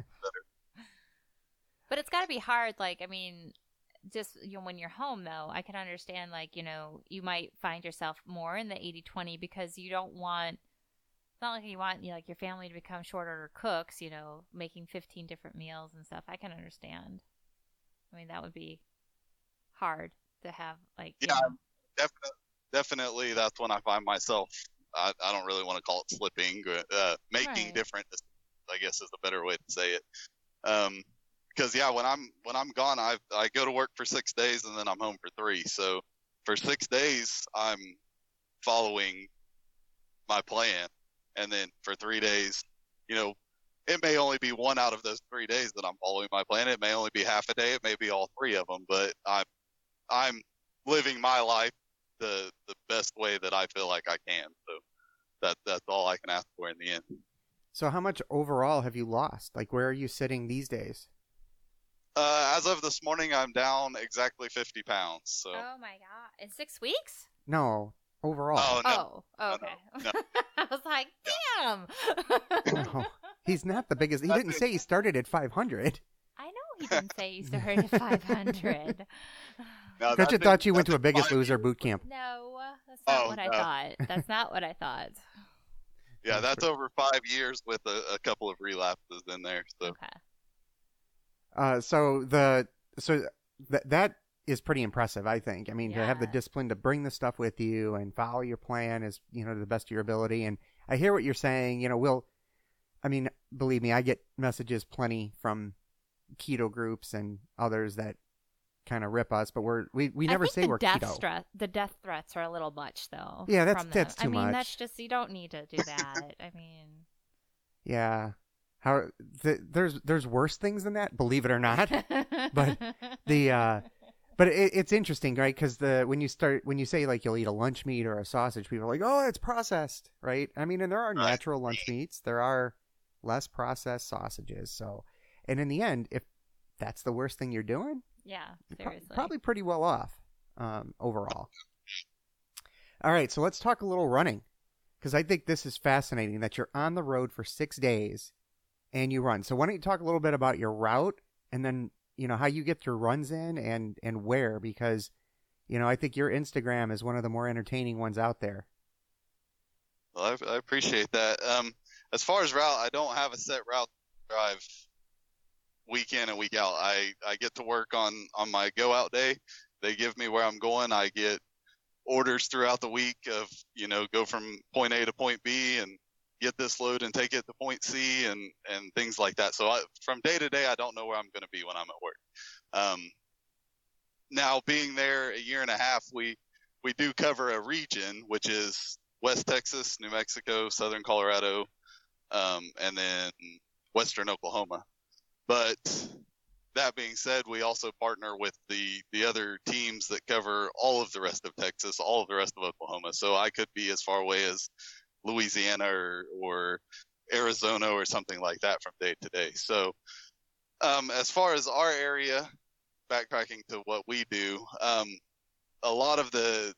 But it's got to be hard. Just when you're home, though, I can understand, you might find yourself more in the 80-20 because you don't want, it's not like you want, your family to become short order cooks, making 15 different meals and stuff. I can understand. That would be hard to have, yeah, definitely. That's when I find myself, I don't really want to call it slipping, making Right. different, I guess is a better way to say it. because yeah, when I'm gone, I go to work for 6 days and then I'm home for 3. So for 6 days, I'm following my plan, and then for 3 days, you know, it may only be one out of those 3 days that I'm following my plan. It may only be half a day. It may be all 3 of them, but I'm living my life the best way that I feel like I can. So that's all I can ask for in the end. So how much overall have you lost? Like, where are you sitting these days? As of this morning, I'm down exactly 50 pounds. So. Oh my god! In 6 weeks? No, overall. Oh no. Oh, okay. No. I was like, damn. No, he's not the biggest. He didn't say he started at 500. I know he didn't say he started at 500. No, Gretchen that's thought you went that's to a Biggest 5 Loser years. boot camp. No, that's not Oh, what I no. thought. That's not what I thought. Yeah, that's over 5 years with a couple of relapses in there. So. Okay. So that is pretty impressive, I think. I mean, to have the Yeah. discipline to bring the stuff with you and follow your plan is, to the best of your ability. And I hear what you're saying. Believe me, I get messages plenty from keto groups and others that kind of rip us, but we never say we're keto. The death threats are a little much, though. Yeah, from them. that's too I mean, much. that's just, you don't need to do that. I mean. Yeah. There's worse things than that, believe it or not. But but it's interesting, right? Because when you say like you'll eat a lunch meat or a sausage, people are like, oh, it's processed, right? I mean, and there are Right. natural lunch meats, there are less processed sausages. So, and in the end, if that's the worst thing you're doing, Yeah, you're seriously. probably pretty well off overall. All right, so let's talk a little running, because I think this is fascinating that you're on the road for 6 days and you run. So why don't you talk a little bit about your route, and then how you get your runs in and where, because I think your Instagram is one of the more entertaining ones out there. Well, I appreciate that. As far as route, I don't have a set route to drive week in and week out. I get to work on my go out day. They give me where I'm going. I get orders throughout the week of, go from point A to point B and get this load and take it to point C and things like that. So from day to day, I don't know where I'm going to be when I'm at work. Now being there a year and a half, we do cover a region, which is West Texas, New Mexico, Southern Colorado, and then Western Oklahoma. But that being said, we also partner with the other teams that cover all of the rest of Texas, all of the rest of Oklahoma. So I could be as far away as Louisiana or Arizona or something like that from day to day. So as far as our area, backtracking to what we do, a lot of the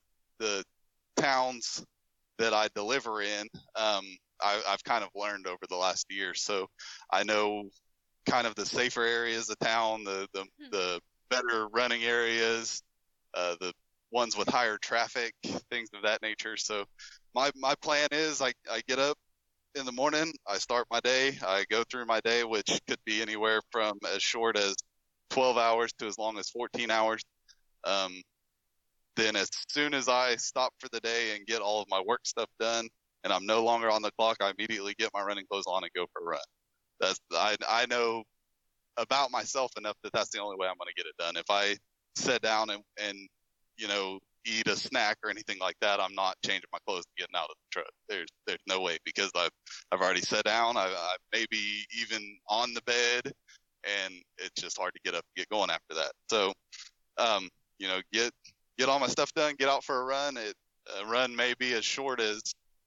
towns that I deliver in, I've kind of learned over the last year. So I know kind of the safer areas of town, the better running areas, the ones with higher traffic, things of that nature. So my plan is I get up in the morning, I start my day, I go through my day, which could be anywhere from as short as 12 hours to as long as 14 hours. Then as soon as I stop for the day and get all of my work stuff done and I'm no longer on the clock, I immediately get my running clothes on and go for a run. I know about myself enough that that's the only way I'm going to get it done. If I sit down and eat a snack or anything like that, I'm not changing my clothes and getting out of the truck. There's no way, because I've already sat down. I maybe even on the bed, and it's just hard to get up and get going after that. So, get all my stuff done, get out for a run. A run may be as short as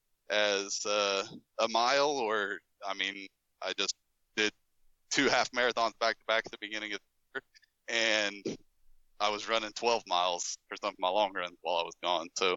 a mile, or I just did 2 half marathons back to back at the beginning of the year, and I was running 12 miles for some of my long runs while I was gone. So,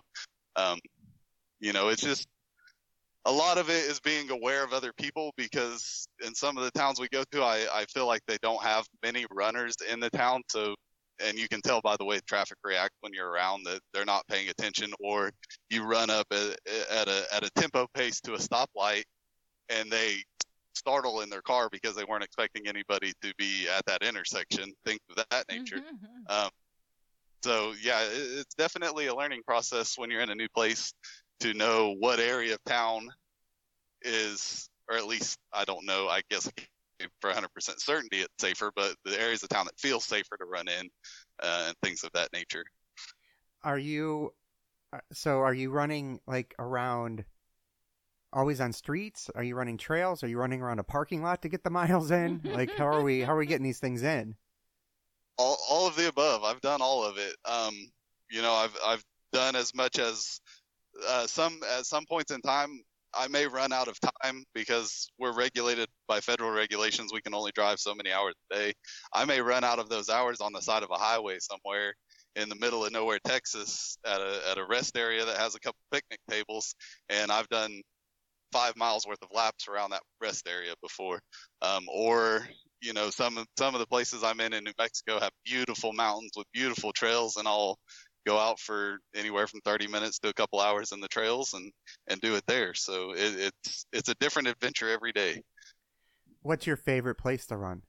it's just a lot of it is being aware of other people, because in some of the towns we go to, I feel like they don't have many runners in the town. So, and you can tell by the way traffic reacts when you're around that they're not paying attention, or you run up at a tempo pace to a stoplight and they startle in their car because they weren't expecting anybody to be at that intersection, things of that nature. Mm-hmm. So yeah, it's definitely a learning process when you're in a new place to know what area of town is, or at least I don't know, I guess I for 100% certainty it's safer, but the areas of town that feel safer to run in, and things of that nature. Are you running like around always on streets? Are you running trails? Are you running around a parking lot to get the miles in? Like, how are we getting these things in? All of the above. I've done all of it. I've done as much as at some points in time, I may run out of time because we're regulated by federal regulations. We can only drive so many hours a day. I may run out of those hours on the side of a highway somewhere in the middle of nowhere, Texas, at a rest area that has a couple picnic tables, and I've done 5 miles worth of laps around that rest area before. Or some of the places I'm in New Mexico have beautiful mountains with beautiful trails, and I'll go out for anywhere from 30 minutes to a couple hours in the trails and do it there. So it's a different adventure every day. What's your favorite place to run?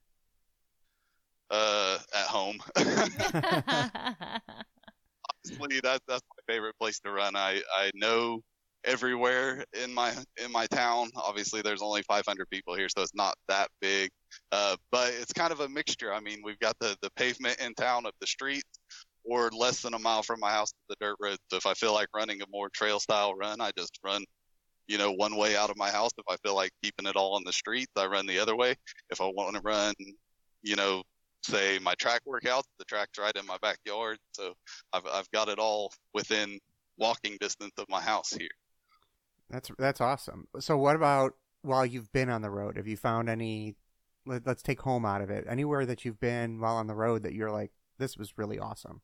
At home. Honestly, that's my favorite place to run. I know everywhere in my town. Obviously, there's only 500 people here, so it's not that big. But it's kind of a mixture. I mean, we've got the pavement in town of the streets, or less than a mile from my house to the dirt road. So if I feel like running a more trail style run, I just run, one way out of my house. If I feel like keeping it all on the streets, I run the other way. If I want to run, say my track workouts, the track's right in my backyard. So I've got it all within walking distance of my house here. That's awesome. So what about while you've been on the road? Have you found any, let's take home out of it, anywhere that you've been while on the road that you're like, this was really awesome?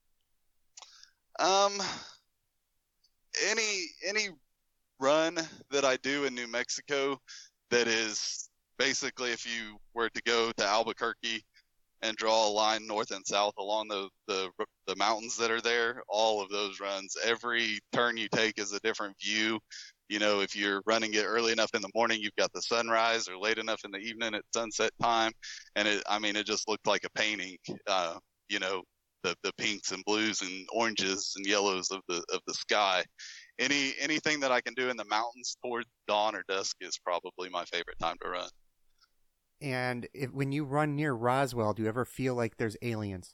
Any run that I do in New Mexico that is basically, if you were to go to Albuquerque and draw a line north and south along the mountains that are there, all of those runs, every turn you take is a different view. If you're running it early enough in the morning, you've got the sunrise, or late enough in the evening at sunset time. And it just looked like a painting, the pinks and blues and oranges and yellows of the sky. Anything that I can do in the mountains towards dawn or dusk is probably my favorite time to run. And when you run near Roswell, do you ever feel like there's aliens?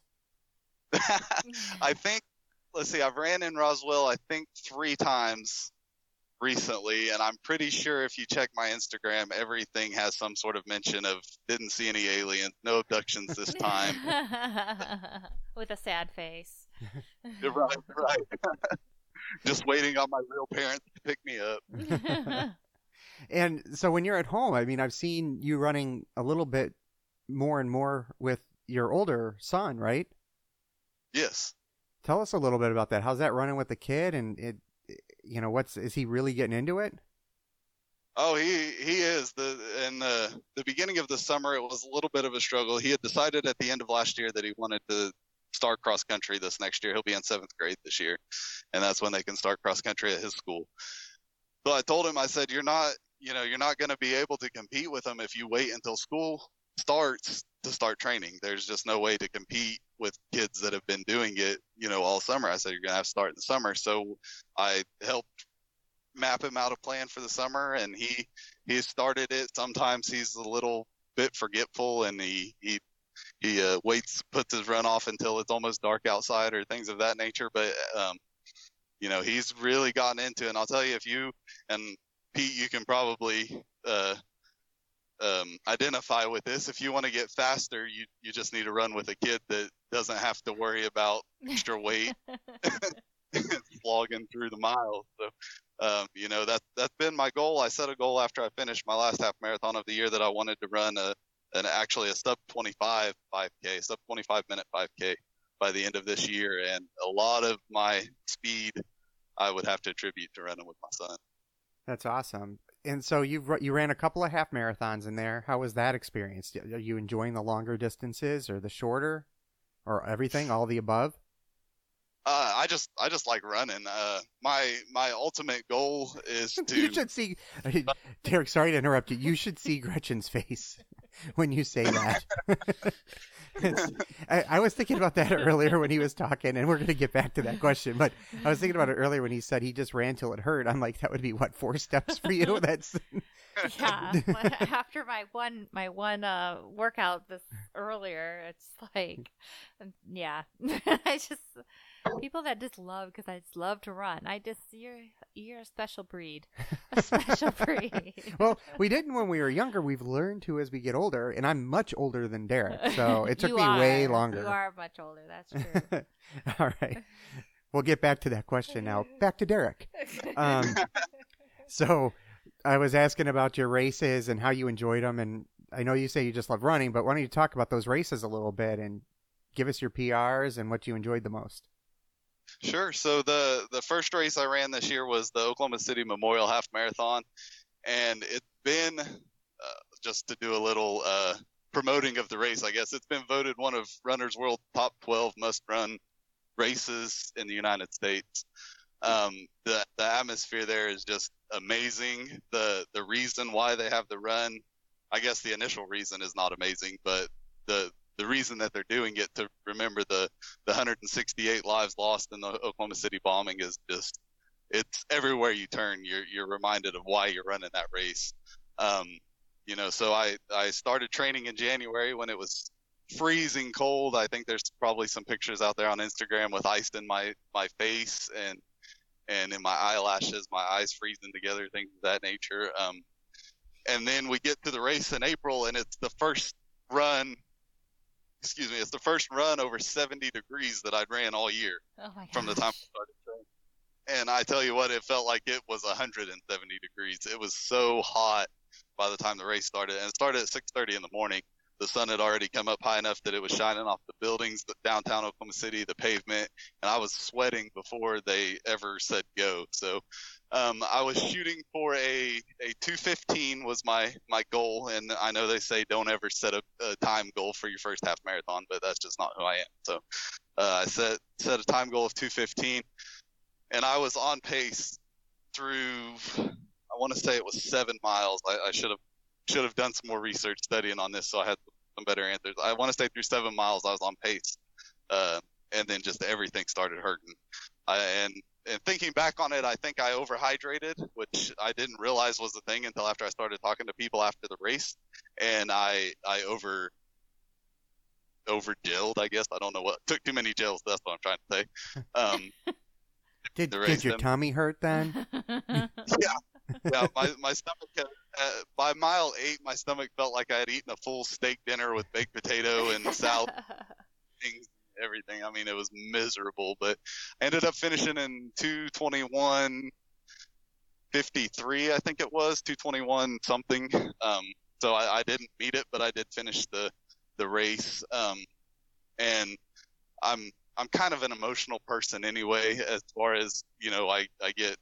I think, I've ran in Roswell, I think 3 times recently, and I'm pretty sure if you check my Instagram, everything has some sort of mention of didn't see any aliens, no abductions this time. With a sad face. Right. Just waiting on my real parents to pick me up. And so when you're at home, I mean, I've seen you running a little bit more and more with your older son, right? Yes. Tell us a little bit about that. How's that running with the kid? And is he really getting into it? Oh, he is. In the beginning of the summer, it was a little bit of a struggle. He had decided at the end of last year that he wanted to start cross country this next year. He'll be in 7th grade this year, and that's when they can start cross country at his school. So I told him, I said, you're not going to be able to compete with them if you wait until school starts to start training. There's just no way to compete with kids that have been doing it, all summer. I said, you're going to have to start in the summer. So I helped map him out a plan for the summer, and he started it. Sometimes he's a little bit forgetful, and he puts his run off until it's almost dark outside or things of that nature. But, he's really gotten into it. And I'll tell you, if you and Pete, you can probably identify with this. If you want to get faster, you just need to run with a kid that doesn't have to worry about extra weight slogging through the miles. So, that's been my goal. I set a goal after I finished my last half marathon of the year that I wanted to run a sub 25 5K, sub 25 minute 5K by the end of this year. And a lot of my speed I would have to attribute to running with my son. That's awesome. And so you ran a couple of half marathons in there. How was that experience? Are you enjoying the longer distances or the shorter, or everything, all the above? I just like running. My ultimate goal is to. You should see, Derek. Sorry to interrupt you. You should see Gretchen's face when you say that. I was thinking about that earlier when he was talking, and we're going to get back to that question. But I was thinking about it earlier when he said he just ran till it hurt. I'm like, that would be what, 4 steps for you? That's Yeah. After my one workout this earlier, it's like, yeah. I just people that just love because I just love to run. You're a special breed, a special breed. Well, we didn't when we were younger. We've learned to as we get older, and I'm much older than Derek, so it took me way longer. You are much older. That's true. All right, we'll get back to that question now. Back to Derek. So I was asking about your races and how you enjoyed them, and I know you say you just love running, but why don't you talk about those races a little bit and give us your PRs and what you enjoyed the most? Sure. So the first race I ran this year was the Oklahoma City Memorial Half Marathon, and it's been just to do a little promoting of the race, I guess it's been voted one of Runner's World top 12 must-run races in the United States. The atmosphere there is just amazing. The reason why they have the run, I guess the initial reason is not amazing, but the reason that they're doing it to remember the 168 lives lost in the Oklahoma City bombing is just, it's everywhere you turn. You're reminded of why you're running that race. So I started training in January when it was freezing cold. I think there's probably some pictures out there on Instagram with ice in my face and in my eyelashes, my eyes freezing together, things of that nature. And then we get to the race in April, and it's the first run over 70 degrees that I'd ran all year. Oh my from the time I started training. And I tell you what, it felt like it was 170 degrees. It was so hot by the time the race started. And it started at 6:30 in the morning. The sun had already come up high enough that it was shining off the buildings, the downtown Oklahoma City, the pavement, and I was sweating before they ever said go. So I was shooting for a 2:15 was my goal, and I know they say don't ever set a time goal for your first half marathon, but that's just not who I am. So I set a time goal of 2:15, and I was on pace through, I want to say it was 7 miles. I should have done some more research studying on this, so I had some better answers. I want to say through 7 miles I was on pace, and then just everything started hurting. And thinking back on it, I think I overhydrated, which I didn't realize was a thing until after I started talking to people after the race, and I over-gelled, I guess. I don't know what. Took too many gels, that's what I'm trying to say. Did your tummy hurt then? Yeah, my stomach by mile 8, my stomach felt like I had eaten a full steak dinner with baked potato and salad, things, everything. I mean, it was miserable, but I ended up finishing in 2:21:53, I think it was 2:21 something. So I didn't meet it, but I did finish the race. And I'm kind of an emotional person anyway, as far as, I get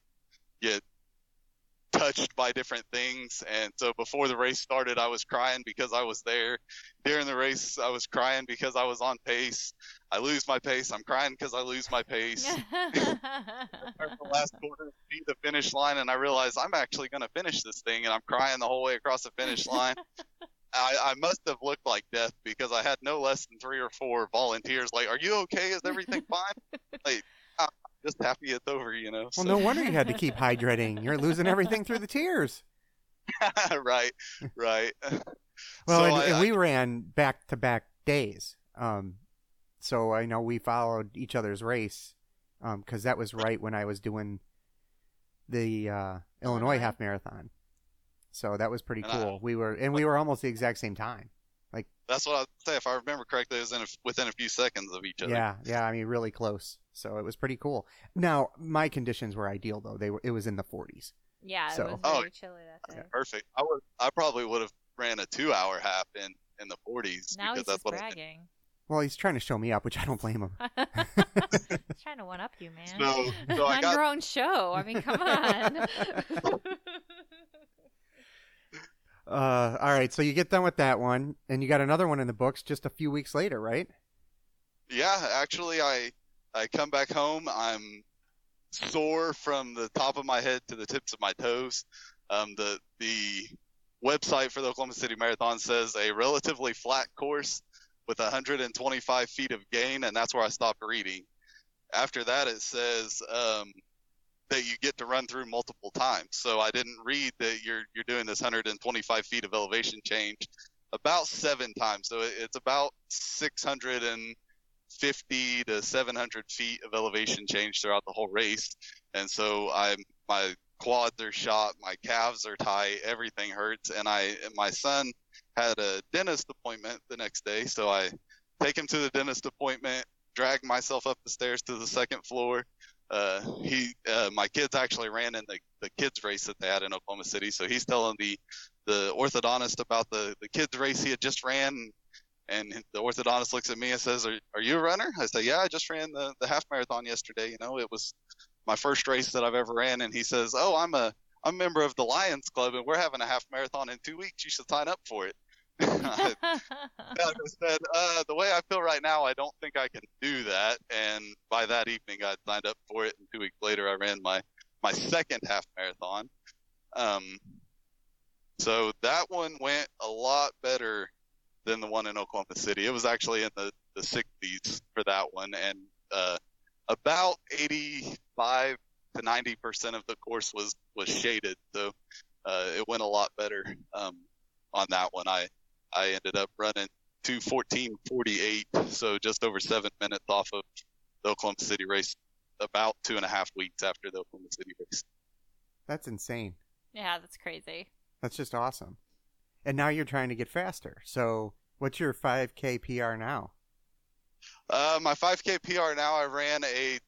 touched by different things. And so before the race started, I was crying because I was there. During the race, I was crying because I was on pace. I lose my pace. I'm crying because I lose my pace. The last quarter to see the finish line, and I realized I'm actually going to finish this thing, and I'm crying the whole way across the finish line. I must have looked like death because I had no less than 3 or 4 volunteers like, "Are you okay? Is everything fine?" Like, I'm just happy it's over, Well, so. no wonder you had to keep hydrating. You're losing everything through the tears. Right. Well, So and we ran back-to-back days. So I know we followed each other's race because that was right when I was doing the Illinois half marathon. So that was pretty cool. We were almost the exact same time. Like, that's what I would say. If I remember correctly, it was within a few seconds of each other. Yeah. I mean, really close. So it was pretty cool. Now, my conditions were ideal though. It was in the 40s. Yeah, So- it was very chilly that day. Perfect. I probably would have ran a 2-hour half in the 40s Now he's because that's just what I did. bragging. Well, he's trying to show me up, which I don't blame him. He's trying to one up you, man. So I On got your own show. I mean, come on. All right, so you get done with that one, and you got another one in the books just a few weeks later, right? Yeah, actually, I come back home. I'm sore from the top of my head to the tips of my toes. The website for the Oklahoma City Marathon says a relatively flat course, with 125 feet of gain, and that's where I stopped reading. After that, it says that you get to run through multiple times. So I didn't read that you're doing this 125 feet of elevation change about 7 times. So it's about 650 to 700 feet of elevation change throughout the whole race. And so my quads are shot, my calves are tight, everything hurts. And my son had a dentist appointment the next day. So I take him to the dentist appointment, drag myself up the stairs to the second floor. My kids actually ran in the kids race that they had in Oklahoma City. So he's telling the orthodontist about the kids race he had just ran. And the orthodontist looks at me and says, are you a runner? I say, yeah, I just ran the half marathon yesterday. It was my first race that I've ever ran. And he says, oh, I'm a member of the Lions Club, and we're having a half marathon in 2 weeks. You should sign up for it. I said, the way I feel right now, I don't think I can do that. And by that evening, I signed up for it. And 2 weeks later, I ran my second half marathon. So that one went a lot better than the one in Oklahoma City. It was actually in the 60s for that one. And about 85 to 90% of the course was shaded. So it went a lot better on that one. I ended up running 2:14:48, so just over 7 minutes off of the Oklahoma City race, about 2.5 weeks after the Oklahoma City race. That's insane. Yeah, that's crazy. That's just awesome. And now you're trying to get faster. So what's your 5K PR now? My 5K PR now, I ran a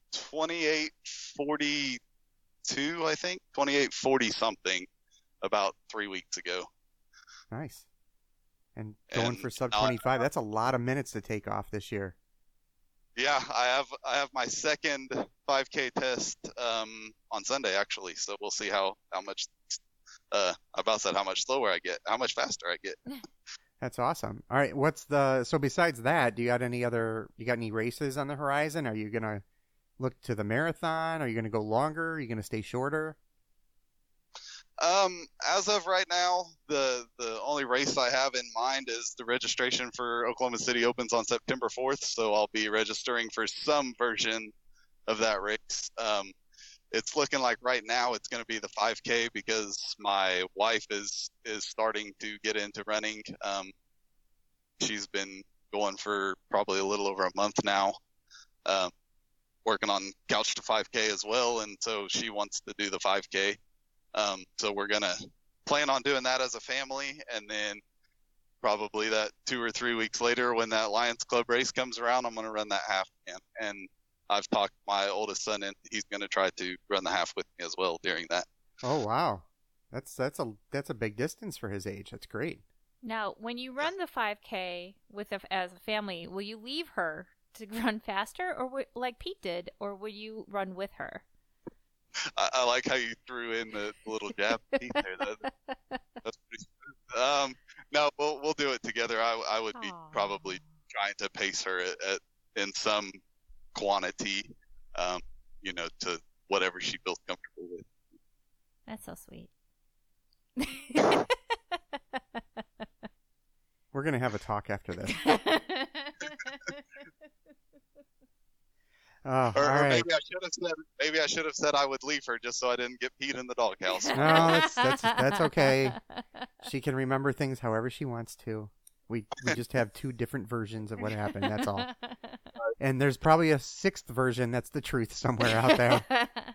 28:42, I think, 28:40 something about 3 weeks ago. Nice. And going for sub 25, that's a lot of minutes to take off this year. Yeah, I have my second 5K test on Sunday actually, so we'll see how much how much slower I get, how much faster I get. That's awesome. All right, so besides that, you got any races on the horizon? Are you going to look to the marathon? Are you going to go longer? Are you going to stay shorter? As of right now, the only race I have in mind is the registration for Oklahoma City opens on September 4th. So I'll be registering for some version of that race. It's looking like right now it's going to be the 5K because my wife is starting to get into running. She's been going for probably a little over a month now, working on Couch to 5K as well. And so she wants to do the 5K. So we're going to plan on doing that as a family. And then probably that 2 or 3 weeks later, when that Lions Club race comes around, I'm going to run that half again. And I've talked my oldest son, and he's going to try to run the half with me as well during that. Oh, wow. That's a big distance for his age. That's great. Now, when you run the 5K as a family, will you leave her to run faster, or like Pete did, or will you run with her? I like how you threw in the little jab Pete there. That's pretty smooth. No, we'll do it together. I would be probably trying to pace her in some quantity, to whatever she feels comfortable with. That's so sweet. We're going to have a talk after this. Or right. maybe I should have said I would leave her just so I didn't get Pete in the doghouse. No, that's okay. She can remember things however she wants to. We just have 2 different versions of what happened. That's all. And there's probably a 6th version that's the truth somewhere out there.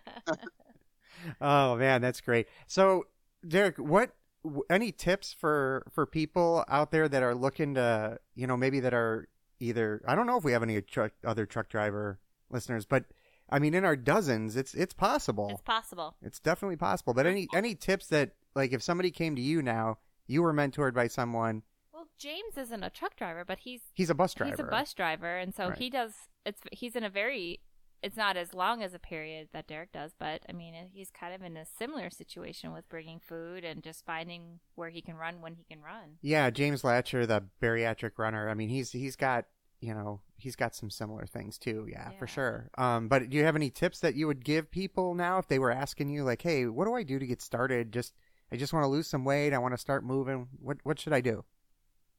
Oh man, that's great. So, Derek, any tips for people out there that are looking to, maybe that are either, I don't know if we have any other truck driver listeners, but I mean, in our dozens, it's possible. It's possible. It's definitely possible. But any tips that, like, if somebody came to you now, you were mentored by someone. Well, James isn't a truck driver, but he's a bus driver. He's a bus driver, and so right. He's in a very. It's not as long as a period that Derek does, but I mean, he's kind of in a similar situation with bringing food and just finding where he can run when he can run. Yeah, James Latcher, the bariatric runner. I mean, he's got some similar things too. Yeah, for sure. But do you have any tips that you would give people now if they were asking you, like, hey, what do I do to get started? I just want to lose some weight. I want to start moving. What should I do?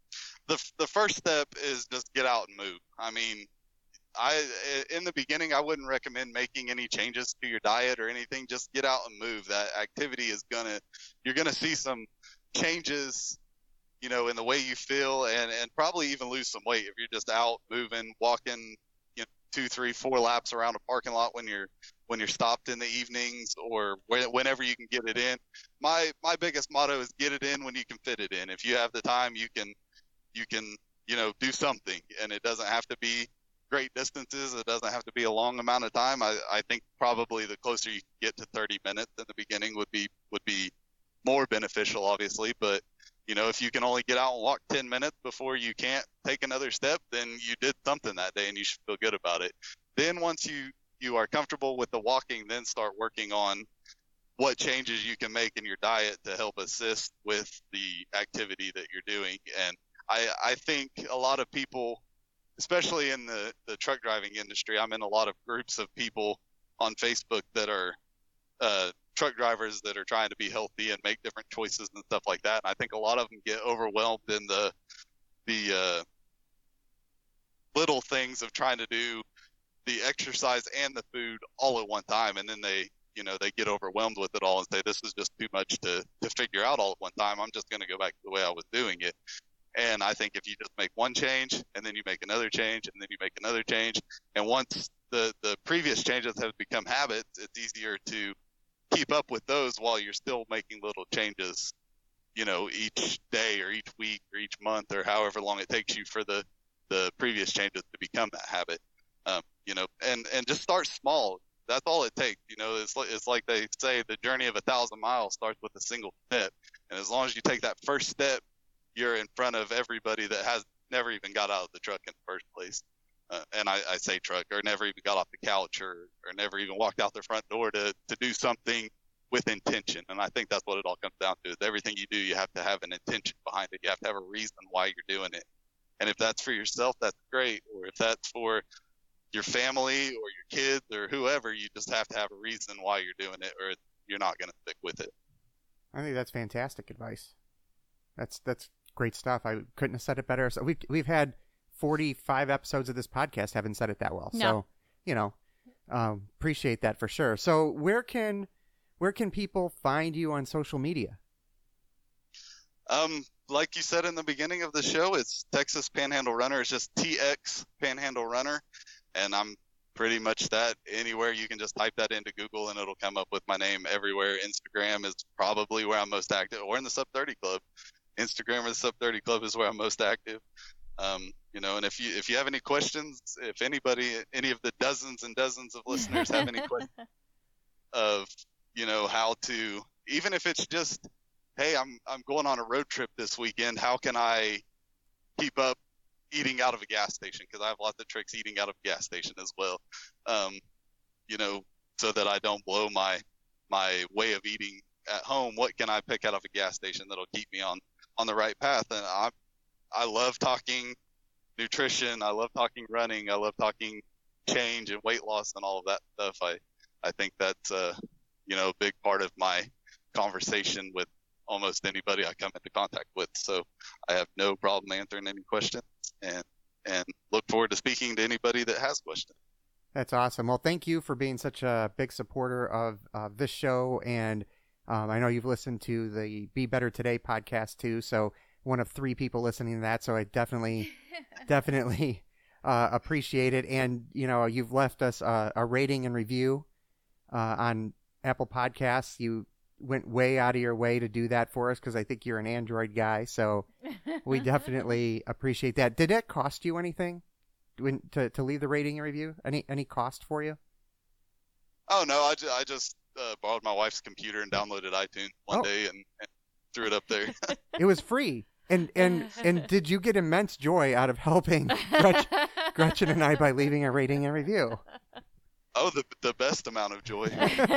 the first step is just get out and move. I mean, in the beginning, I wouldn't recommend making any changes to your diet or anything. Just get out and move. That activity you're gonna see some changes, in the way you feel, and probably even lose some weight if you're just out moving, walking, 2, 3, 4 laps around a parking lot when you're stopped in the evenings, or whenever you can get it in. My biggest motto is get it in when you can fit it in. If you have the time, you can do something, and it doesn't have to be great distances. It doesn't have to be a long amount of time. I think probably the closer you get to 30 minutes in the beginning would be more beneficial, obviously. But, if you can only get out and walk 10 minutes before you can't take another step, then you did something that day and you should feel good about it. Then once you are comfortable with the walking, then start working on what changes you can make in your diet to help assist with the activity that you're doing. And I think a lot of people, especially in the truck driving industry, I'm in a lot of groups of people on Facebook that are truck drivers that are trying to be healthy and make different choices and stuff like that. And I think a lot of them get overwhelmed in the little things of trying to do the exercise and the food all at one time. And then they get overwhelmed with it all and say, this is just too much to figure out all at one time. I'm just going to go back to the way I was doing it. And I think if you just make one change and then you make another change and then you make another change, and once the previous changes have become habits, it's easier to keep up with those while you're still making little changes, each day or each week or each month or however long it takes you for the previous changes to become that habit. And just start small. That's all it takes. It's like they say, the journey of 1,000 miles starts with a single step. And as long as you take that first step, you're in front of everybody that has never even got out of the truck in the first place. And I say truck, or never even got off the couch, or never even walked out their front door to do something with intention. And I think that's what it all comes down to, is everything you do, you have to have an intention behind it. You have to have a reason why you're doing it. And if that's for yourself, that's great. Or if that's for your family or your kids or whoever, you just have to have a reason why you're doing it, or you're not going to stick with it. I think that's fantastic advice. That's great stuff. I couldn't have said it better. So we've had 45 episodes of this podcast, haven't said it that well. No. So, appreciate that for sure. So where can people find you on social media? Like you said in the beginning of the show, it's Texas Panhandle Runner. It's just TX Panhandle Runner. And I'm pretty much that. Anywhere you can just type that into Google and it'll come up with my name everywhere. Instagram is probably where I'm most active, or in the Sub 30 Club. Instagram or the Sub 30 Club is where I'm most active. And if you have any questions, if any of the dozens and dozens of listeners have any questions of, how to, even if it's just, hey, I'm going on a road trip this weekend, how can I keep up eating out of a gas station? Because I have lots of tricks eating out of a gas station as well. So that I don't blow my way of eating at home. What can I pick out of a gas station that'll keep me on the right path? And I love talking nutrition. I love talking running. I love talking change and weight loss and all of that stuff. I think that's a big part of my conversation with almost anybody I come into contact with. So I have no problem answering any questions, and look forward to speaking to anybody that has questions. That's awesome. Well, thank you for being such a big supporter of this show. And I know you've listened to the Be Better Today podcast too. So one of 3 people listening to that. So I definitely appreciate it. And, you've left us a rating and review on Apple Podcasts. You went way out of your way to do that for us, because I think you're an Android guy. So we definitely appreciate that. Did it cost you anything to leave the rating and review? Any cost for you? Oh, no, I just borrowed my wife's computer and downloaded iTunes one day and threw it up there. It was free. And did you get immense joy out of helping Gretchen and I by leaving a rating and review? Oh, the best amount of joy.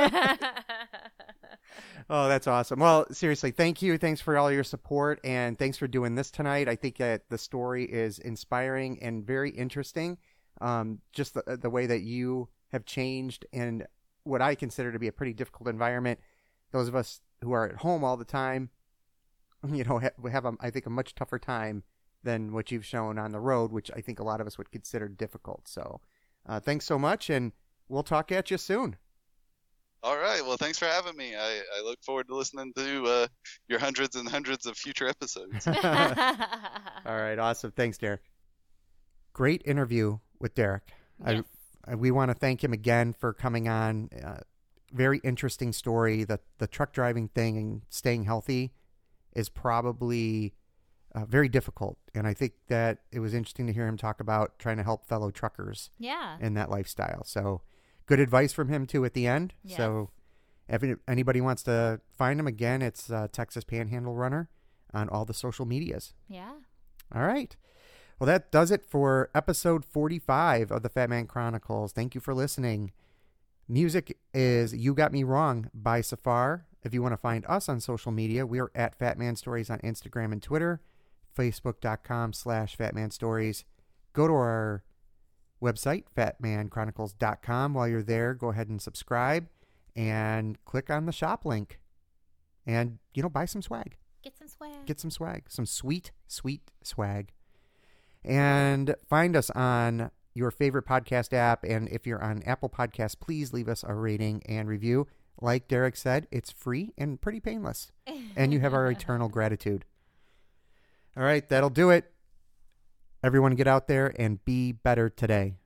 Oh, that's awesome. Well, seriously, thank you. Thanks for all your support, and thanks for doing this tonight. I think that the story is inspiring and very interesting. Just the way that you have changed in what I consider to be a pretty difficult environment. Those of us who are at home all the time, have I think a much tougher time than what you've shown on the road, which I think a lot of us would consider difficult. So thanks so much, and we'll talk at you soon. All right. Well, thanks for having me. I look forward to listening to your hundreds and hundreds of future episodes. All right. Awesome. Thanks, Derek. Great interview with Derek. Yes. We want to thank him again for coming on. Very interesting story. The truck driving thing and staying healthy is probably very difficult. And I think that it was interesting to hear him talk about trying to help fellow truckers Yeah. in that lifestyle. So good advice from him, too, at the end. Yes. So if anybody wants to find him, again, it's Texas Panhandle Runner on all the social medias. Yeah. All right. Well, that does it for episode 45 of the Fat Man Chronicles. Thank you for listening. Music is You Got Me Wrong by Safar. If you want to find us on social media, we are at Fat Man Stories on Instagram and Twitter, facebook.com/fatmanstories. Go to our website, fatmanchronicles.com. While you're there, go ahead and subscribe and click on the shop link and, buy some swag. Get some swag. Get some swag. Some sweet, sweet swag. And find us on your favorite podcast app. And if you're on Apple Podcasts, please leave us a rating and review. Like Derek said, it's free and pretty painless. And you have our eternal gratitude. All right, that'll do it. Everyone get out there and be better today.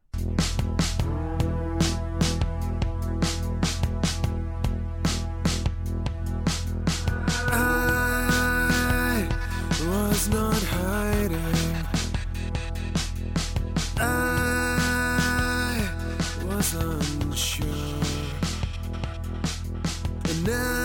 I was not hiding. I was unsure. And now